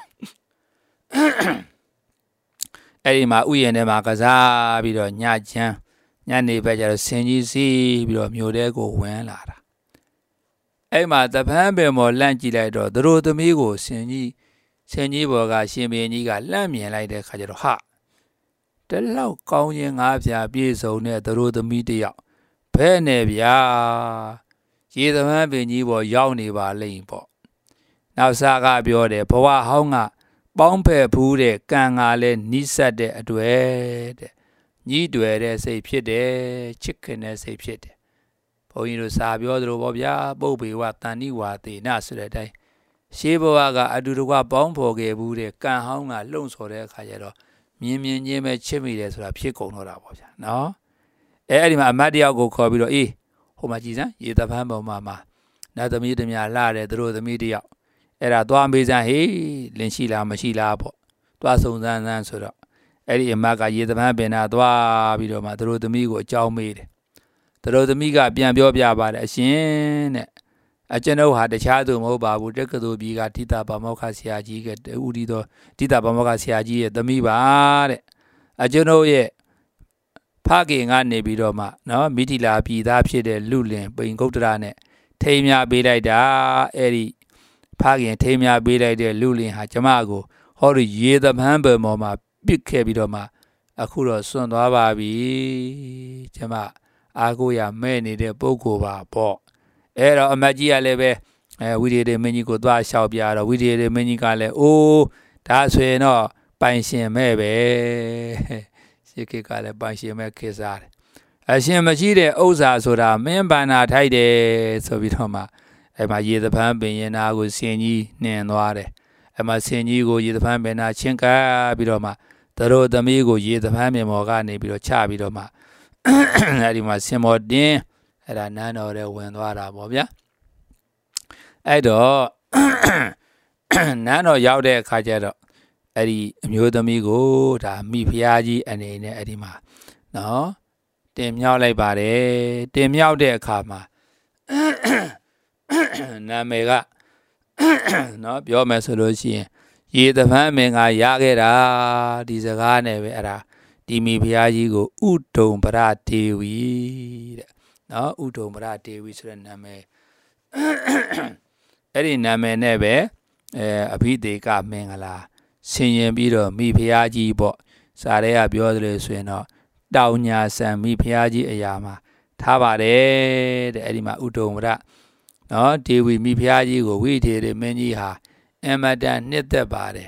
အဲ့ဒီမှာဥယျာဉ်ထဲမှာကစားပြီးတော့ညချမ်းညနေဘက်ကျတော့ဆင်ကြီးစီးပြီးတော့မြို့ထဲကိုဝင်လာတာအဲ့မှာတပန်းပင်ပေါ်လှမ်းကြည့်လိုက်တော့သူတို့သမီးကိုဆင်ကြီးဘော်ကရှင်ဘင်းကြီးကလှမ်းမြင်လိုက်တဲ့ခါကျတော့ဟာတလောက်ကောင်းရင်ငါးပြာပြည့်စုံတဲ့သူတို့သမီးတယောက်ဘဲနဲ့ဗျာရေသမန်းပင်ကြီးပေါ်ရောက်နေပါလိမ့်ပေါ့နောက်စားကပြောတယ်ဘဝဟောင်းကပေါင်းဖက်ဖူးတဲ့ကံကလည်းနီးစပ်တဲ့အတွေ့တဲ့ညီးတွေ့တဲ့စိတ်ဖြစ်တယ်ချစ်ခင်တဲ့စိတ်ဖြစ်တယ်ဘုန်းကြီးတို့စာပြောသလိုပေါ့ဗျာပုပ္ပေဝတန်နိဝါသေနဆိုတဲ့အတိုင်းရှေးဘဝကအတူတကွပေါင်းဖော်ခဲ့ဘူးတဲ့ကံဟောင်းကလှုံ့ဆော်တဲ့အခါကျတော့မြင်ချင်းပဲချစ်မိတယ်ဆိုတာဖြစ်ကုန်တော့တာပေါ့ဗျာနော်အဲ့ဒီမှာအမတ်တယောက်ကိုခေါ်ပြီးတော့အေးဟိုမှာကြည်စမ်းရေတပန်းပေါ်မှာနတ်သမီးတမလှတဲ့သူတို့သမီးတယောက်အဲ့ဒါသွားမေးစမ်းဟေးလင်ရှိလားမရှိလားပေါ့သွားစုံစမ်းဆိုတော့အဲ့ဒီအမတ်ကရေတပန်းပင်နာသွားပြီးတော့မှသူတို့သမီးကိုအကြောင်းမေးတယ်သူတို့သမီးကပြန်ပြောပြပါတယ်အရှင်တဲ့အကျွန်ုပ်ဟာတခြားသူမဟုတ်ပါဘူးတက္ကသိုလ်ပြည်ကတိတာဘာမောက္ခဆရာကြီးကတူဒီတော့တိတာဘာမောက္ခဆရာကြီးရဲ့သမီးပါတဲ့အကျွန်ုပ်ရဲ့ဖခင်ကနေပြီးတော့မှနော်မိထီလာပြည်သားဖြစ်တဲ့လူလင်ပိန်ဂုတ်တရနဲ့ထိမ်းများပေးလိုက်တာအဲ့ဒီဖခင်ထိမ်းများပေးလိုက်တဲ့လူလင်ဟာကျမကိုဟောဒီရေသပန်းပယ်ပေါ်မှာပစ်ခဲ့ပြီးတော့မှအခုတော့စွန့်သွားပါပြီကျမအားကိုးရမဲ့နေတဲ့ပုဂ္ဂိုလ်ပါပေါ့အဲ့တော့အမတ်ကြီးကလည်းပဲဝိသေရေမင်းကြီးကိုသွားလျှောက်ပြတော့ဝိသေရေမင်းကြီးကလည်းအိုးဒါဆိုရင်တော့ပိုင်ရှင်မဲ့ပဲရှေ့ခေတ်ကလည်းပိုင်ရှင်မဲ့ခေတ်စားတယ်အရှင်မရှိတဲ့ဥစ္စာဆိုတာမင်းဗန္နာထိုက်တယ်ဆိုပြီးတော့မှအဲ့မှာရေသပန်းပင်ရင်နာကိုဆင်ကြီးနှင်သွားတယ်အဲ့မှာဆင်ကြီးကိုရေသပန်းပင်နာချင်းကပ်ပြီးတော့မှသူတို့သမီးကိုရေသပန်းပင်မော်ကနေပြီးတော့ချပြီးတော့မှအဲ့ဒီမှာဆင်မော်တင်းအဲ့ဒါနန်းတော်ထဲဝင်သွားတာပေါ့ဗျာအဲ့တော့နန်းတော်ရောက်တဲ့အခါကျတော့အဲ့ဒီအမျိုးသမီးကိုဒါမိဖုရားကြီးအနေနဲ့အဲ့ဒီမှာနော်တင်မြောက်လိုက်ပါတယ်တင်မြောက်တဲ့အခါမှာနာမည်ကနော်ပြောမယ်ဆိုလို့ရှိရင်ရေသပန်းမင်္ဂရခဲ့တာဒီစကားနဲ့ပဲအဲ့ဒါဒီမိဖုရားကြီးကိုဥဒုံပရဒေဝီတဲ့နော်ဥဒုံပရဒေဝီဆိုတဲ့နာမည်အဲ့ဒီနာမည်နဲ့ပဲအဘိဓေကမင်္ဂလာဆင်ရင်ပြီးတော့မိဖုရားကြီးပေါ့စာထဲကပြောသလိုဆိုရင်တော့တောင်ညာဆံမိဖုရားကြီးအရာမှာထားပါတယ်တဲ့အဲ့ဒီမှာဥဒုံပရနော်ဒေဝီမိဖုရားကြီးကိုဝိသေရေမင်းကြီးဟာအမတန်နှစ်သက်ပါတယ်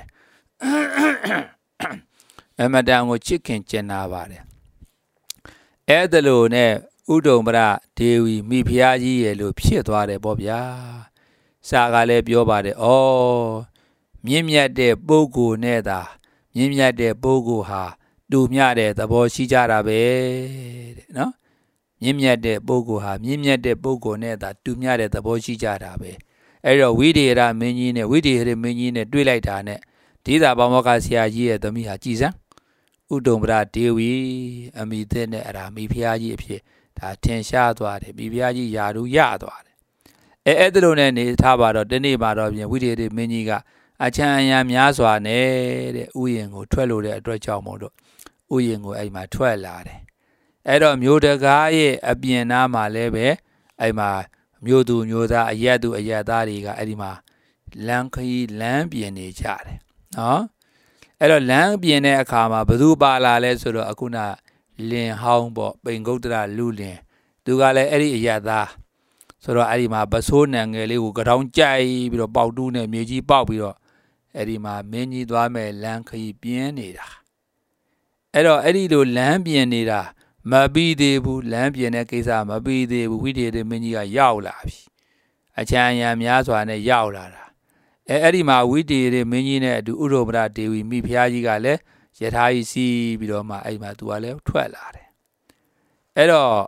အမတန်ကိုချစ်ခင်ကျင်နာပါတယ်အဲ့ဒါလို့နဲ့ဥဒုံပရဒေဝီမိဖုရားကြီးရဲ့လို့ဖြစ်သွားတယ်ပေါ့ဗျာစာကလည်းပြောပါတယ်ဩမြင့်မြတ်တဲ့ပုဂ္ဂိုလ်နဲ့သာမြင့်မြတ်တဲ့ပုဂ္ဂိုလ်ဟာတူမျှတဲ့သဘောရှိကြတာပဲတဲ့နော်မြင့်မြတ်တဲ့ပုဂ္ဂိုလ်ဟာမြင့်မြတ်တဲ့ပုဂ္ဂိုလ်နဲ့သာတူမျှတဲ့သဘောရှိကြတာပဲအဲ့တော့ဝိသေရမင်းကြီးနဲ့ဝိသေရမင်းကြီးနဲ့တွေ့လိုက်တာနဲ့ဒေသဘာမောက္ခဆရာကြီးရဲ့သမီးဟာကြည်စမ်းဥဒုံပရဒေဝီအမိသက်နဲ့အရာမိဖုရားကြီးအဖြစ်ဒါထင်ရှားသွားတယ်မိဖုရားကြီးယာရုရသွားတယ်အဲ့ဒါလိုနဲ့နေထားပါတော့ဒီနေ့မှာတော့ပြင်ဝိသေရမင်းကြီးကအချမ်းအယံများစွာနဲ့တဲ့ဥယျာဉ်ကိုထွက်လို့တဲ့အတွက်ကြောင့်မို့လို့ဥယျာဉ်ကိုအဲ့မှာထွက်လာတယ်အဲ့တော့မြို့တကားရဲ့အပြင်နားမှာလည်းပဲအဲ့မှာမြို့သူမြို့သားအရက်သူအရက်သားတွေကအဲ့ဒီမှာလမ်းခရီးလမ်းပြင်နေကြတယ်နော်အဲ့တော့လမ်းပြင်တဲ့အခါမှာဘသူပါလာလဲဆိုတော့အခုနလင်ဟောင်းပေါ့ပိန်ဂုတ်တရလူလင်သူကလည်းအဲ့ဒီအရက်သားဆိုတော့အဲ့ဒီမှာပစိုးနံငယ်လေးကိုကြောင်ကြိုက်ပြီးတော့ပေါက်တူးနဲ့မြေကြီးပေါက်ပြီးတော့အဲ့ဒီမှာမင်းကြီးသွားမဲ့လမ်းခရီးပြင်းနေတာအဲ့တော့အဲ့ဒီလိုလမ်းပြင်နေတာမပြီးသေးဘူးလမ်းပြင်တဲ့ကိစ္စမပြီးသေးဘူးဝိသေရမင်းကြီးကရောက်လာပြီအချမ်းအယံများစွာနဲ့ရောက်လာတာအဲ့ဒီမှာဝိသေရမင်းကြီးနဲ့အတူဥဒုံပရဒေဝီမိဖုရားကြီးကလည်းယထာကြီးစီးပြီးတော့မှအဲ့မှာသူကလည်းထွက်လာတယ်အဲ့တော့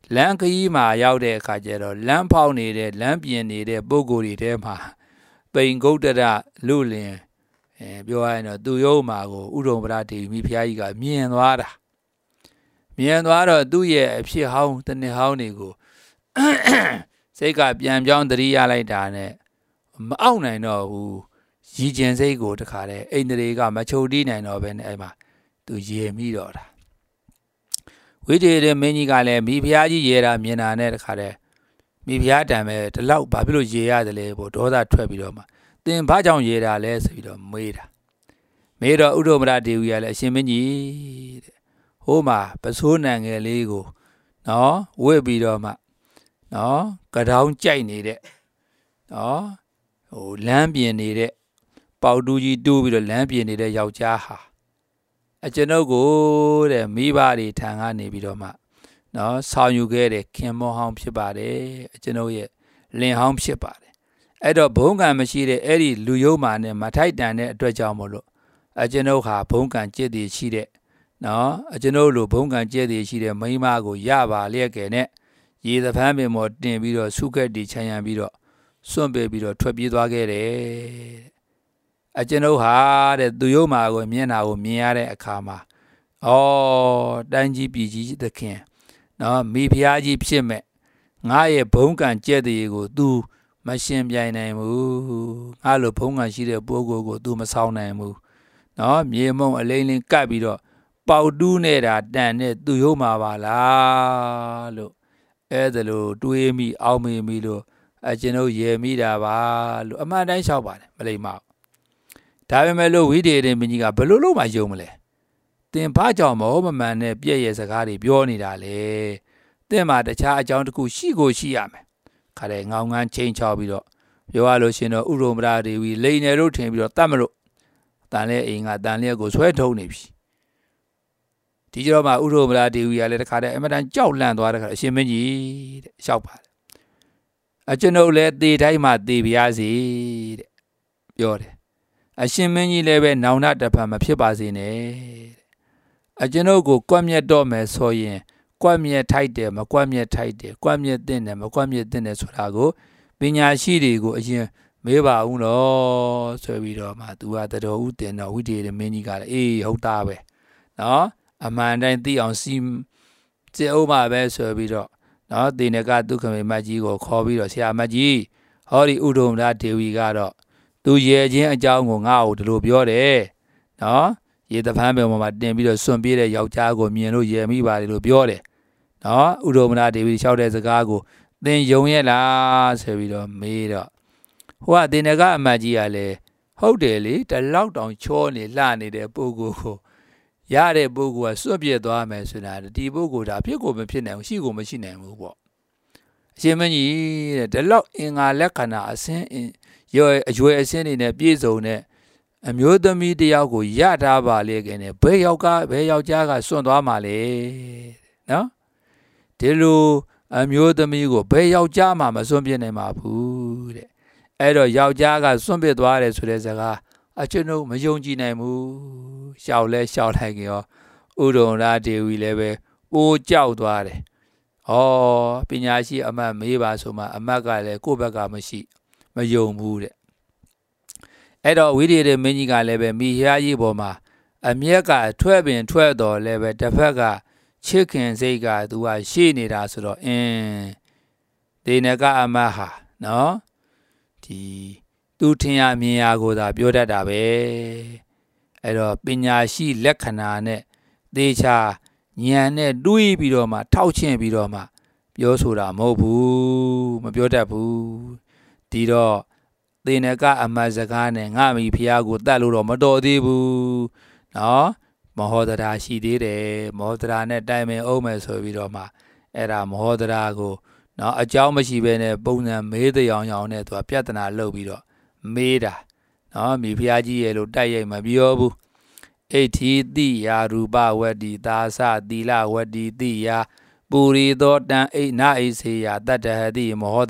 လမ်းခရီးမှာရောက်တဲ့အခါကျတော့လမ်းဖောက်နေတဲ့လမ်းပြင်နေတဲ့ပုဂ္ဂိုလ်တွေထဲမှာပိန်ဂုတ်တရလူလင်ပြောရရင်တော့သူရုံမှာကိုဥဒုံပရဒေဝီဖျားကြီးကမြင်သွားတာမြင်သွားတော့သူ့ရဲ့အဖြစ်ဟောင်းတနစ်ဟောင်းတွေကိုစိတ်ကပြန်ပြောင်းသတိရလိုက်တာနဲ့မအောက်နိုင်တော့ဘူးရည်ကျင်စိတ်ကိုတခါတည်းအိန္ဒြေကမချုပ်တီးနိုင်တော့ဘဲနဲ့အဲ့မှာသူရေမိတော့တာဝိတေရမင်းကြီးကလည်းမိဖုရားကြီးရေတာမြင်တာနဲ့တခါတည်းမိဖုရားတံပဲဒီလောက်ဘာဖြစ်လို့ရေရတယ်လဲပေါ့ဒေါသထွက်ပြီးတော့မှသင်ဘာကြောင့်ရေတာလဲဆိုပြီးတော့မေးတာမေးတော့ဥဒ္ဓမရဒေဝီကလည်းအရှင်မင်းကြီးတဲ့ဟိုမှာပစိုးနံငယ်လေးကိုနော်ဝှက်ပြီးတော့မှနော်ကတောင်းကြိုက်နေတဲ့နော်ဟိုလမ်းပြင်နေတဲ့ပေါတူးကြီးတူးပြီးတော့လမ်းပြင်နေတဲ့ယောက်ျားဟာကျွန်ုပ်ကိုတဲ့မိဘတွေထံကနေပြီးတော့မှနော်ဆောင်ယူခဲ့တဲ့ခင်မောဟောင်းဖြစ်ပါတယ်ကျွန်ုပ်ရဲ့လင်ဟောင်းဖြစ်ပါတယ်အဲ့တော့ဘုံကံမရှိတဲ့အဲ့ဒီလူယုံမာနဲ့မထိုက်တန်တဲ့အတွက်ကြောင့်မို့လို့ကျွန်ုပ်ဟာဘုံကံကြည်တည်ရှိတဲ့နော်ကျွန်ုပ်လိုဘုံကံကြည်တည်ရှိတဲ့မိန်းမကိုရပါလျက်ကဲနဲ့ရေသဖန်းပင်ပေါ်တင်ပြီးတော့ဆုခက်တီချမ်းရံပြီးတော့စွန့်ပေးပြီးတော့ထွက်ပြေးသွားခဲ့တယ်ကျွန်ုပ်ဟာတဲ့သူယုံမာကိုမျက်နှာကိုမြင်ရတဲ့အခါမှာတိုင်းကြီးပြည်ကြီးသခင်နော်မိဖုရားကြီးဖြစ်မဲ့ငါရဲ့ဘုံကံကြဲ့တဲ့ကို तू မရှင်ပြိုင်နိုင်ဘူးငါလိုဘုံကံရှိတဲ့ပုဂ္ဂိုလ်ကို तू မဆောင်နိုင်ဘူးနော်မြေမုံအလိမ့်လင်းကပ်ပြီးတော့ပေါတူးနေတာတန်နဲ့သူယုံမာပါလားလို့အဲ့ဒါလို့တွေးမိအောင်မေမိလို့ကျွန်ုပ်ရေမိတာပါလို့အမှန်တိုင်းလျှောက်ပါတယ်မလိမ္မာဒါပေမဲ့လို့ဝိတေရင်မင်းကြီးကဘယ်လိုလုပ်မှယုံမလဲသင်ဘာကြောင့်မဟုတ်မမှန်နဲ့ပြည့်ရဲ့စကားတွေပြောနေတာလေသင်မှာတခြားအကြောင်းတစ်ခုရှိကိုရှိရမယ်ခါတဲ့ငောင်းငန်းချင်းချောက်ပြီးတော့ပြောရလို့ရှင်တော့ဥရုံပရာဒေဝီလိန်တယ်လို့ထင်ပြီးတော့တတ်မလို့တန်လဲအိမ်ကတန်လဲကိုဆွဲထုံနေပြီဒီကြောမှာဥရုံပရာဒေဝီကလည်းတခါတဲ့အမတန်ကြောက်လန့်သွားတဲ့ခါအရှင်မင်းကြီးတဲ့လျှောက်ပါတယ်ကျွန်ုပ်လည်းသေတိုင်းမှာသေပါရစေတဲ့ပြောတယ်အရှင်မင်းကြီးလည်းပဲနောင်နာတဖန်မဖြစ်ပါစေနဲ့ကျွန်ုပ်ကိုကွက်မြက်တော့မယ်ဆိုရင်ကွက်မြက်ထိုက်တယ်မကွက်မြက်ထိုက်တယ်ကွက်မြက်တင်တယ်မကွက်မြက်တင်တယ်ဆိုတာကိုပညာရှိတွေကိုအရင်မေးပါဦးတော့ဆိုပြီးတော့မှသူကတတော်ဦးတင်တော့ဝိတေရမင်းကြီးကလည်းအေးဟုတ်တာပဲနော်အမှန်တိုင်းသိအောင်စီစေအောင်ပါပဲဆိုပြီးတော့နော်တေနကဒုက္ခမေမကြီးကိုခေါ်ပြီးတော့ဆရာမကြီးဟောဒီဥဒုံဒဒေဝီကတော့သူရေချင်းအကြောင်းကိုငါ့ကိုဒီလိုပြောတယ်နော်ရေတဖန်းပင်ပေါ်မှာတင်ပြီးတော့စွန့်ပြေးတဲ့ယောက်ျားကိုမြင်လို့ရေမိပါတယ်လို့ပြောတယ်နော်ဥဒုံဒဒေဝီလျှောက်တဲ့စကားကိုသင်ယုံရဲ့လားဆိုပြီးတော့မေးတော့ဟိုကတေနကအမကြီးကလည်းဟုတ်တယ်လေတလောက်တောင်ချောနေလှနေတဲ့ပုဂ္ဂိုလ်ကိုရတဲ့ပုဂ္ဂိုလ်ကစွန့်ပြေးသွားမယ်ဆိုတာဒီပုဂ္ဂိုလ်ဒါဖြစ်ကိုမဖြစ်နိုင်ဘူးရှိကိုမရှိနိုင်ဘူးပေါ့အရှင်မင်းကြီးတဲ့ဒီလောက်အင်္ဂါလက္ခဏာအစင်းရောအရွယ်အစင်းတွေနဲ့ပြည့်စုံတဲ့အမျိုးသမီးတယောက်ကိုရထားပါလေခင်ဗျဘယ်ယောက်ျားကစွန့်သွားမှာလဲနော်ဒီလိုအမျိုးသမီးကိုဘယ်ယောက်ျားမှမစွန့်ပြစ်နိုင်ပါဘူးတဲ့အဲ့တော့ယောက်ျားကစွန့်ပစ်သွားတယ်ဆိုတဲ့စကားကျွန်ုပ်မယုံကြည်နိုင်ဘူးရှောက်လိုက်ကြရောဥဒုံဒဒေဝီလည်းပဲပိုးကြောက်သွားတယ်ပညာရှိအမတ်မေးပါဆိုမှအမတ်ကလည်းကိုယ့်ဘက်ကမရှိမယုံဘူးတဲ့အဲ့တော့ဝိရိယမင်းကြီးကလည်းပဲမိဖုရားကြီးပေါ်မှာအမျက်ကထွက်ပင်ထွက်တော်လည်းပဲတစ်ဖက်ကချစ်ခင်စိတ်ကသူကရှိနေတာဆိုတော့ဒေနကအမတ်ဟာနော်ဒီသူထင်ရမြင်ရကိုသာပြောတတ်တာပဲအဲ့တော့ပညာရှိလက္ခဏာနဲ့သေချာဉာဏ်နဲ့တွေးပြီးတော့မှထောက်ချင့်ပြီးတော့မှပြောဆိုတာမဟုတ်ဘူးမပြောတတ်ဘူးဒီတော့သေနကအမတ်စကားနဲ့ငါမိဖုရားကိုတတ်လို့တော့မတော်သေးဘူးနော်မဟောဒရာရှိသေးတယ်မဟောဒရာနဲ့တိုင်ပင်အောင်မယ်ဆိုပြီးတော့မှအဲ့ဒါမဟောဒရာကိုနော်အကြောင်းမရှိဘဲနဲ့ပုံစံမေးတဲ့အောင်နဲ့သူကပြဿနာလုပ်ပြီးတော့မေးတာနော်မိဖုရားကြီးရဲ့လို့တိုက်ရိုက်မပြောဘူးအိဋ္ဌိတိယာရူပဝတ္တိသာသသီလဝတ္တိတိယာပူရိသောတံအိနာအိစေယတတ္တဟတိမဟောဒ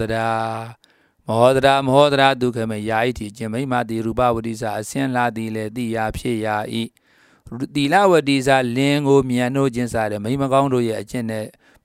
ရာဒုက္ခမေယာဣတိကျင်မိမတိရူပဝတ္တိစာအစင်းလာသည်လေတိယာဖြစ်ရာဤသီလဝတ္တိစာလင်းကိုမြန်တို့ခြင်းစားတယ်မိမကောင်းတို့ရဲ့အကျင့်နဲ့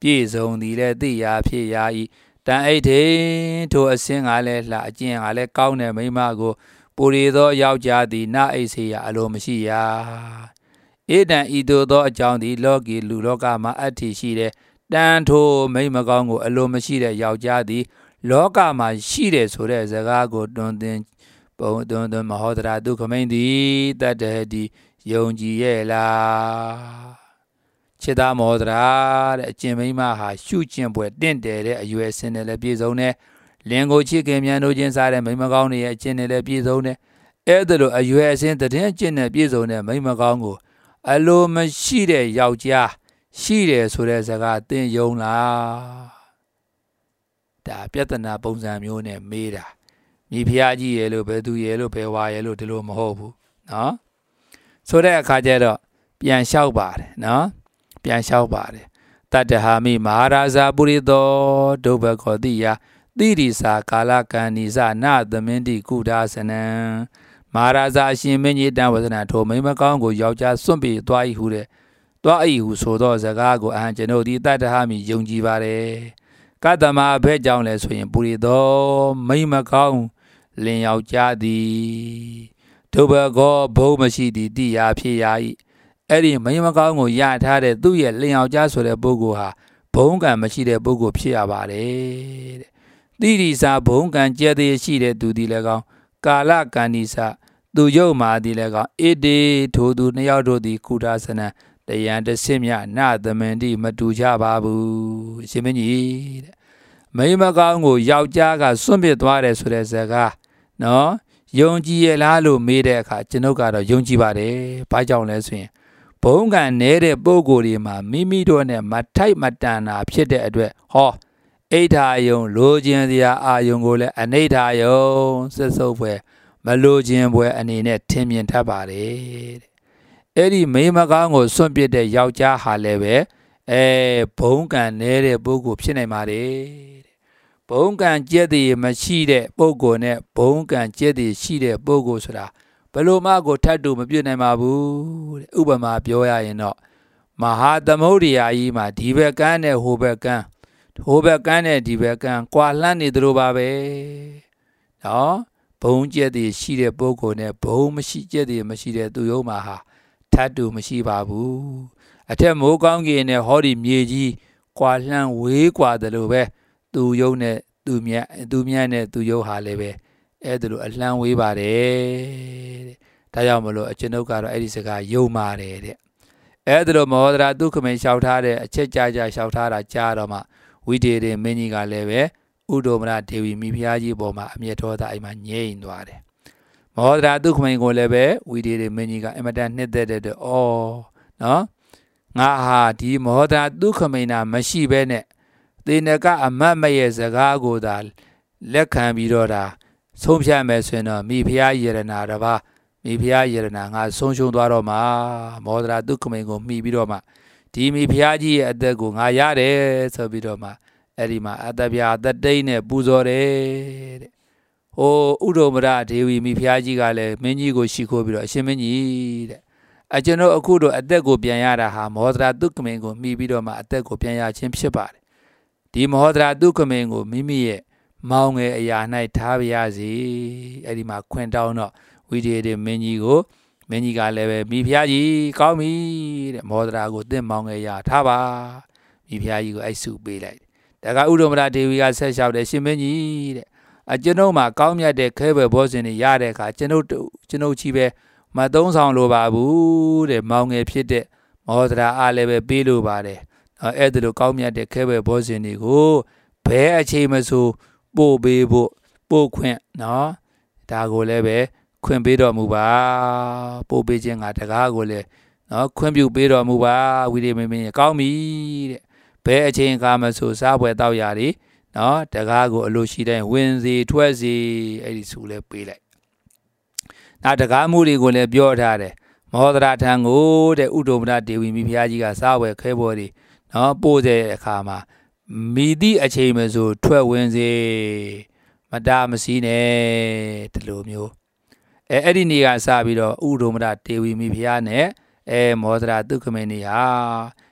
ပြေဆုံးသည်လည်းသိရာဖြစ်ရာဤတန်အိတ်ထိန်ထိုအစင်းကလည်းလှအကျင့်ကလည်းကောင်းတဲ့မိမကိုပူရီသောယောက်ျားသည်နအိတ်စေရအလိုမရှိရာဧတံဤသို့သောအကြောင်းသည်လောကီလူလောကမှာအတ္တိရှိတဲ့တန်ထိုမိမကောင်းကိုအလိုမရှိတဲ့ယောက်ျားသည်လောကမှာရှိတယ်ဆိုတဲ့စကားကိုတွင်တင်ပုံတွင်မဟောတရာဒုက္ခမိန်သည်တတ္တဟတိယုံကြည်ရဲ့လားချစ်သားမောဒရာတဲ့အကျင့်မိမဟာရှုကျင့်ပွဲတင့်တယ်တဲ့အရွယ်အစင်းနဲ့လည်းပြည့်စုံတယ်လင်ကိုချစ်ခင်မြန်တို့ချင်းစားတဲ့မိမကောင်းတွေရဲ့အကျင့်နဲ့လည်းပြည့်စုံတယ်အဲ့ဒါလိုအရွယ်အစင်းတဲ့ကျင့်နဲ့ပြည့်စုံတဲ့မိမကောင်းကိုအလိုမရှိတဲ့ယောက်ျားရှိတယ်ဆိုတဲ့စကားသင်ယုံလားဒါပြဿနာပုံစံမျိုးနဲ့မေးတာမိဖုရားကြီးရဲ့လို့ဘယ်သူရဲ့လို့ဘယ်ဝါရဲ့လို့ဒီလိုမဟုတ်ဘူးနော်ဆိုတဲ့အခါကျတော့ပြန်လျှောက်ပါတယ်နော်ပြန်လျှောက်ပါတယ်တတ္တဟာမိမဟာရာဇာပုရိသောဒုဗ္ဗခောတိယတိရိစာကာလကံနိစနသမင်းတိကုဒါစနံမဟာရာဇာအရှင်မင်းကြီးတန်ဝဇနာထိုမိမကောင်းကိုယောက်ျားစွန့်ပြီးသွား၏ဟုတဲ့သွား၏ဟုဆိုသောစကားကိုကျွန်ုပ်ဒီတတ္တဟာမိယုံကြည်ပါတယ်ကတ္တမအဘဲကြောင့်လဲဆိုရင်ပုရိသောမိမကောင်းလင်ယောက်ျားသည်ဒုဗ္ဗခောဘုံမရှိသည်တိရာဖြစ်ရာ၏အဲ့ဒီမိမကောင်းကိုရထားတဲ့သူ့ရဲ့လင်ယောက်ျားဆိုတဲ့ပုဂ္ဂိုလ်ဟာဘုံကံမရှိတဲ့ပုဂ္ဂိုလ်ဖြစ်ရပါတယ်တဲ့တိရိစာဘုံကံကျဲသေးရှိတဲ့သူသည်လည်းကောင်းကာလကံနိစသူယုတ်မာသည်လည်းကောင်းဣတိထိုသူနှစ်ယောက်တို့သည်ကုဒါစနံတယံတဆင့်မြနသမန္တိမတူကြပါဘူးအရှင်မင်းကြီးတဲ့မိမကောင်းကိုယောက်ျားကစွန့်ပစ်သွားတယ်ဆိုတဲ့စကားနော်ယုံကြည်ရလားလို့မေးတဲ့အခါကျွန်ုပ်ကတော့ယုံကြည်ပါတယ်ဘာကြောင့်လဲဆိုရင်ဘုံကံနေတဲ့ပုံကိုယ်တွေမှာမိမိတို့နဲ့မထိုက်မတန်တာဖြစ်တဲ့အတွက်ဟောအိဋ္ဌာယုံလိုခြင်းစရာအာယုံကိုလည်းအနိဋ္ဌာယုံစစ်စုပ်ဖွယ်မလိုခြင်းဖွယ်အနေနဲ့ထင်မြင်တတ်ပါတယ်တဲ့အဲ့ဒီမိမကောင်းကိုစွန့်ပစ်တဲ့ယောက်ျားဟာလည်းပဲဘုံကံနေတဲ့ပုဂ္ဂိုလ်ဖြစ်နိုင်ပါတယ်တဲ့ဘုံကံကျက်တည်မရှိတဲ့ပုဂ္ဂိုလ်နဲ့ဘုံကံကျက်တည်ရှိတဲ့ပုဂ္ဂိုလ်ဆိုတာဘယ်လိုမှကိုထပ်တူမပြည့်နိုင်ပါဘူးတဲ့ဥပမာပြောရရင်တော့မဟာသမုဒ္ဒရာကြီးမှာဒီဘက်ကန်းနဲ့ဟိုဘက်ကန်းနဲ့ဒီဘက်ကန်းကွာလှမ်းနေသလိုပါပဲနော်ဘုံကျက်တည်ရှိတဲ့ပုဂ္ဂိုလ်နဲ့ဘုံမရှိကျက်တည်မရှိတဲ့သူယုံမှာဟာထပ်တူမရှိပါဘူးအထက်မိုးကောင်းကင်နဲ့ဟောဒီမြေကြီးကွာလှမ်းဝေးကွာတယ်လို့ပဲသူယုံနဲ့သူမြတ်နဲ့သူယုံဟာလည်းပဲအဲ့ဒါလိုအလှမ်းဝေးပါတယ်တဲ့ဒါကြောင့်မလို့ကျွန်ုပ်ကတော့အဲ့ဒီစကားယုံပါတယ်တဲ့အဲ့ဒါလိုမောဒရာဒုက္ခမိန်လျှောက်ထားတဲ့အချက်ကြလျှောက်ထားတာကြားတော့မှဝိတေရမင်းကြီးကလည်းပဲဥဒ္ဓမရဒေဝီမိဖုရားကြီးပေါ်မှာအမျက်တော်သားအိမ်မှာငြိမ်သွားတယ်မောဒရာဒုက္ခမိန်ကိုလည်းပဲဝိတေရမင်းကြီးကအမတန်နှစ်သက်တဲ့နော်ငါဟာဒီမောဒရာဒုက္ခမိန်နာမရှိဘဲနဲ့သေနကအမတ်မရဲ့စကားကိုသာလက်ခံပြီးတော့ဒါဆုံးဖြတ်မယ်ဆိုရင်တော့မိဖုရားယရနာတပါမိဖုရားယရနာငါဆုံးရှုံးသွားတော့မှာမောဒရာဒုက္ခမိန်ကိုမှီပြီးတော့မှဒီမိဖုရားကြီးရဲ့အသက်ကိုငါရတယ်ဆိုပြီးတော့မှအဲ့ဒီမှာအတ္တပြာအတ္တတိတ်နဲ့ပူဇော်တယ်တဲ့ဟိုဥဒ္ဓမရဒေဝီမိဖုရားကြီးကလည်းမင်းကြီးကိုရှိခိုးပြီးတော့အရှင်မင်းကြီးတဲ့ကျွန်တော်အခုတော့အသက်ကိုပြန်ရတာဟာမောဒရာဒုက္ခမိန်ကိုမှီပြီးတော့မှအသက်ကိုပြန်ရခြင်းဖြစ်ပါတယ်ဒီမောဒရာဒုက္ခမိန်ကိုမိမိရဲ့မောင်းငယ်အရာ၌ထားပါရစေအဲ့ဒီမှာခွင့်တောင်းတော့ဝိတေရမင်းကြီးကလည်းပဲမိဖုရားကြီးကောင်းပြီတဲ့မောဒရာကိုသင်မောင်းငယ်ရာထားပါမိဖုရားကြီးကိုအဲ့စုပေးလိုက်ဒါကဥဒ္ဓမရဒေဝီကဆက်လျှောက်တယ်ရှင်မင်းကြီးတဲ့ကျွန်ုပ်မှာကောင်းမြတ်တဲ့ခဲဘွယ်ဘောဇင်တွေရတဲ့အခါကျွန်ုပ်ချီပဲမသုံးဆောင်လိုပါဘူးတဲ့မောင်းငယ်ဖြစ်တဲ့မောဒရာအားလည်းပဲပေးလိုပါတယ်အဲ့ဒါလိုကောင်းမြတ်တဲ့ခဲဘွယ်ဘောဇင်တွေကိုဘယ်အချိန်မှဆိုပို့ပေးဖို့ပို့ခွင့်နော်ဒါကိုလည်းပဲခွင့်ပေးတော်မူပါပို့ပေးခြင်းကတကားကိုလည်းနော်ခွင့်ပြုပေးတော်မူပါဝိရိယမင်းကောင်းပြီတဲ့ဘယ်အချိန်အခါမှဆိုစားပွဲတောက်ရာတွေနော်တကားကိုအလိုရှိတိုင်းဝင်စီထွက်စီအဲ့ဒီဆိုလဲပေးလိုက်နောက်တကားမှုတွေကိုလည်းပြောထားတယ်မောဒရာထံကိုတဲ့ဥဒ္ဓမရဒေဝီမိဖုရားကြီးကစားပွဲခဲပွဲတွေနော်ပို့တဲ့အခါမှာမိသည့်အချိန်မှဆိုထွက်ဝင်စေမတားမစီးနဲ့ဒီလိုမျိုးအဲ့ဒီနေ့ကစပြီးတော့ဥဒ္ဓမရဒေဝီမိဖုရားနဲ့မောဒရာဒုက္ခမိန်နေဟာ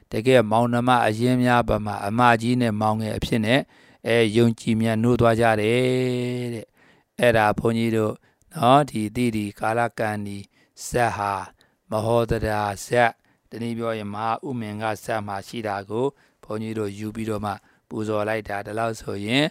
တကယ်မောင်နှမအရင်များပါမှာအမကြီးနဲ့မောင်ငယ်အဖြစ်နဲ့ယုံကြည်မြတ်နိုးသွားကြတယ်တဲ့အဲ့ဒါဘုန်းကြီးတို့နော်ဒီကာလကံဒီဇက်ဟာမဟောတရာဇက်တနည်းပြောရင်မဟာဥမင်္ဂဇက်မှာရှိတာကိုဘုန်းကြီးတို့ယူပြီးတော့မှပူဇော်လိုက်တာဒါလို့ဆိုရင်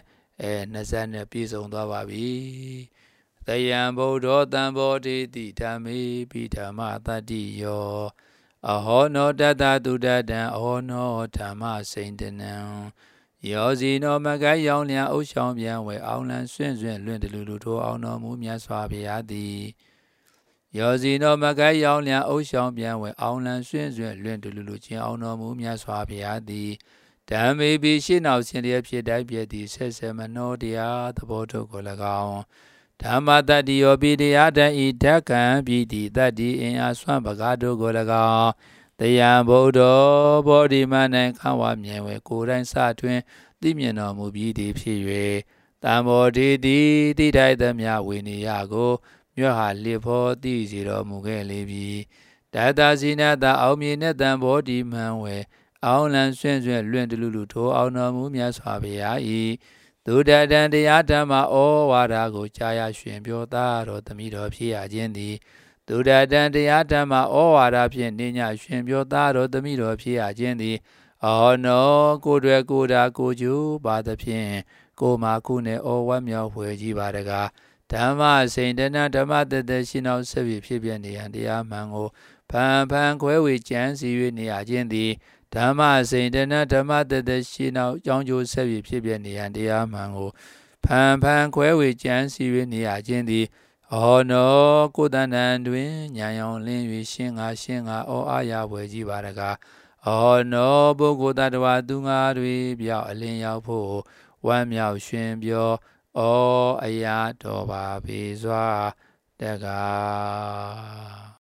20နဲ့ပြည့်စုံသွားပါပြီသယံဗုဒ္ဓောတံဘောတိတိဓမ္မေပိဓမ္မတတ္တိယောအဟောနောတတတုတတံအဟောနောဓမ္မစိန်တနံယောဇီနောမကိုက်ရောင်လျံအုပ်ဆောင်ပြန်ဝဲအောင်လံဆွင့်လွင့်တလူထိုးအောင်တော်မူမြတ်စွာဘုရားသည်ယောဇီနောမကိုက်ရောင်လျံအုပ်ဆောင်ပြန်ဝဲအောင်လံဆွင့်လွင့်တလူချင်းအောင်တော်မူမြတ်စွာဘုရားသည်ဓမ္မေပိရှင်းနောက်ရှင်တရားဖြစ်တိုက်ပြည့်သည်ဆက်ဆက်မနောတရားသဘောထုတ်ကို၎င်းဓမ္မတတ္တိယောပိတရားတံဤဓက္ကံပိတိတတ္တိအင်အားဆွမ်းပကားတို့ကို၎င်းတယံဗုဒ္ဓောဘောဓိမနံခံဝမြင်ဝဲကိုယ်တိုင်စတွင်သိမြင်တော်မူပြီးသည်ဖြစ်၍တံဘောဓိတိတိထိုက်သမျှဝိနည်းကိုမြတ်ဟာလစ်ဖို့သိစီတော်မူခဲ့လေပြီတတဇိနတအောင်မြေနဲ့တံဘောဓိမှန်ဝဲအောင်လံဆွင့်လွင့်တလူထိုးအောင်တော်မူမြတ်စွာဘုရား၏သုဒ္ဓတံတရားဓမ္မဩဝါဒကိုကြားရရှင်ပြောသားတော်သမီးတော်ဖြစ်ရခြင်းသည်သုဒ္ဓတံတရားဓမ္မဩဝါဒဖြင့်နေညရှင်ပြောသားတော်သမီးတော်ဖြစ်ရခြင်းသည်အောနောကိုယ်တွေကိုယ်တာကိုကျူပါသဖြင့်ကိုမာခုနဲ့ဩဝတ်မြောက်ဖွယ်ကြီးပါတကားဓမ္မစိန်တနာဓမ္မတသက်ရှိနောက်ဆက်ဖြစ်ပြနေရန်တရားမှန်ကိုဖန်ခွဲဝေကြံစီ၍နေရခြင်းသည်ဓမ္မစိန်တနာဓမ္မတသက်ရှိနောက်ကြောင်းကျိုးဆက်ဖြစ်ပြနေရန်တရားမှန်ကိုဖန်ခွဲဝေကြံစီ၍နေရခြင်းသည်အောနောကိုယ်တန်တန်တွင်ညာရောင်လင်း၍ရှင်းငါဩအာရဝယ်ကြီးပါတကားအောနောပုဂ္ဂိုလ်တ attva သူငါတွေပြောက်အလင်းရောက်ဖို့ဝမ်းမြောက်ရှင်ပြောဩအရာတော်ပါပေစွာတကား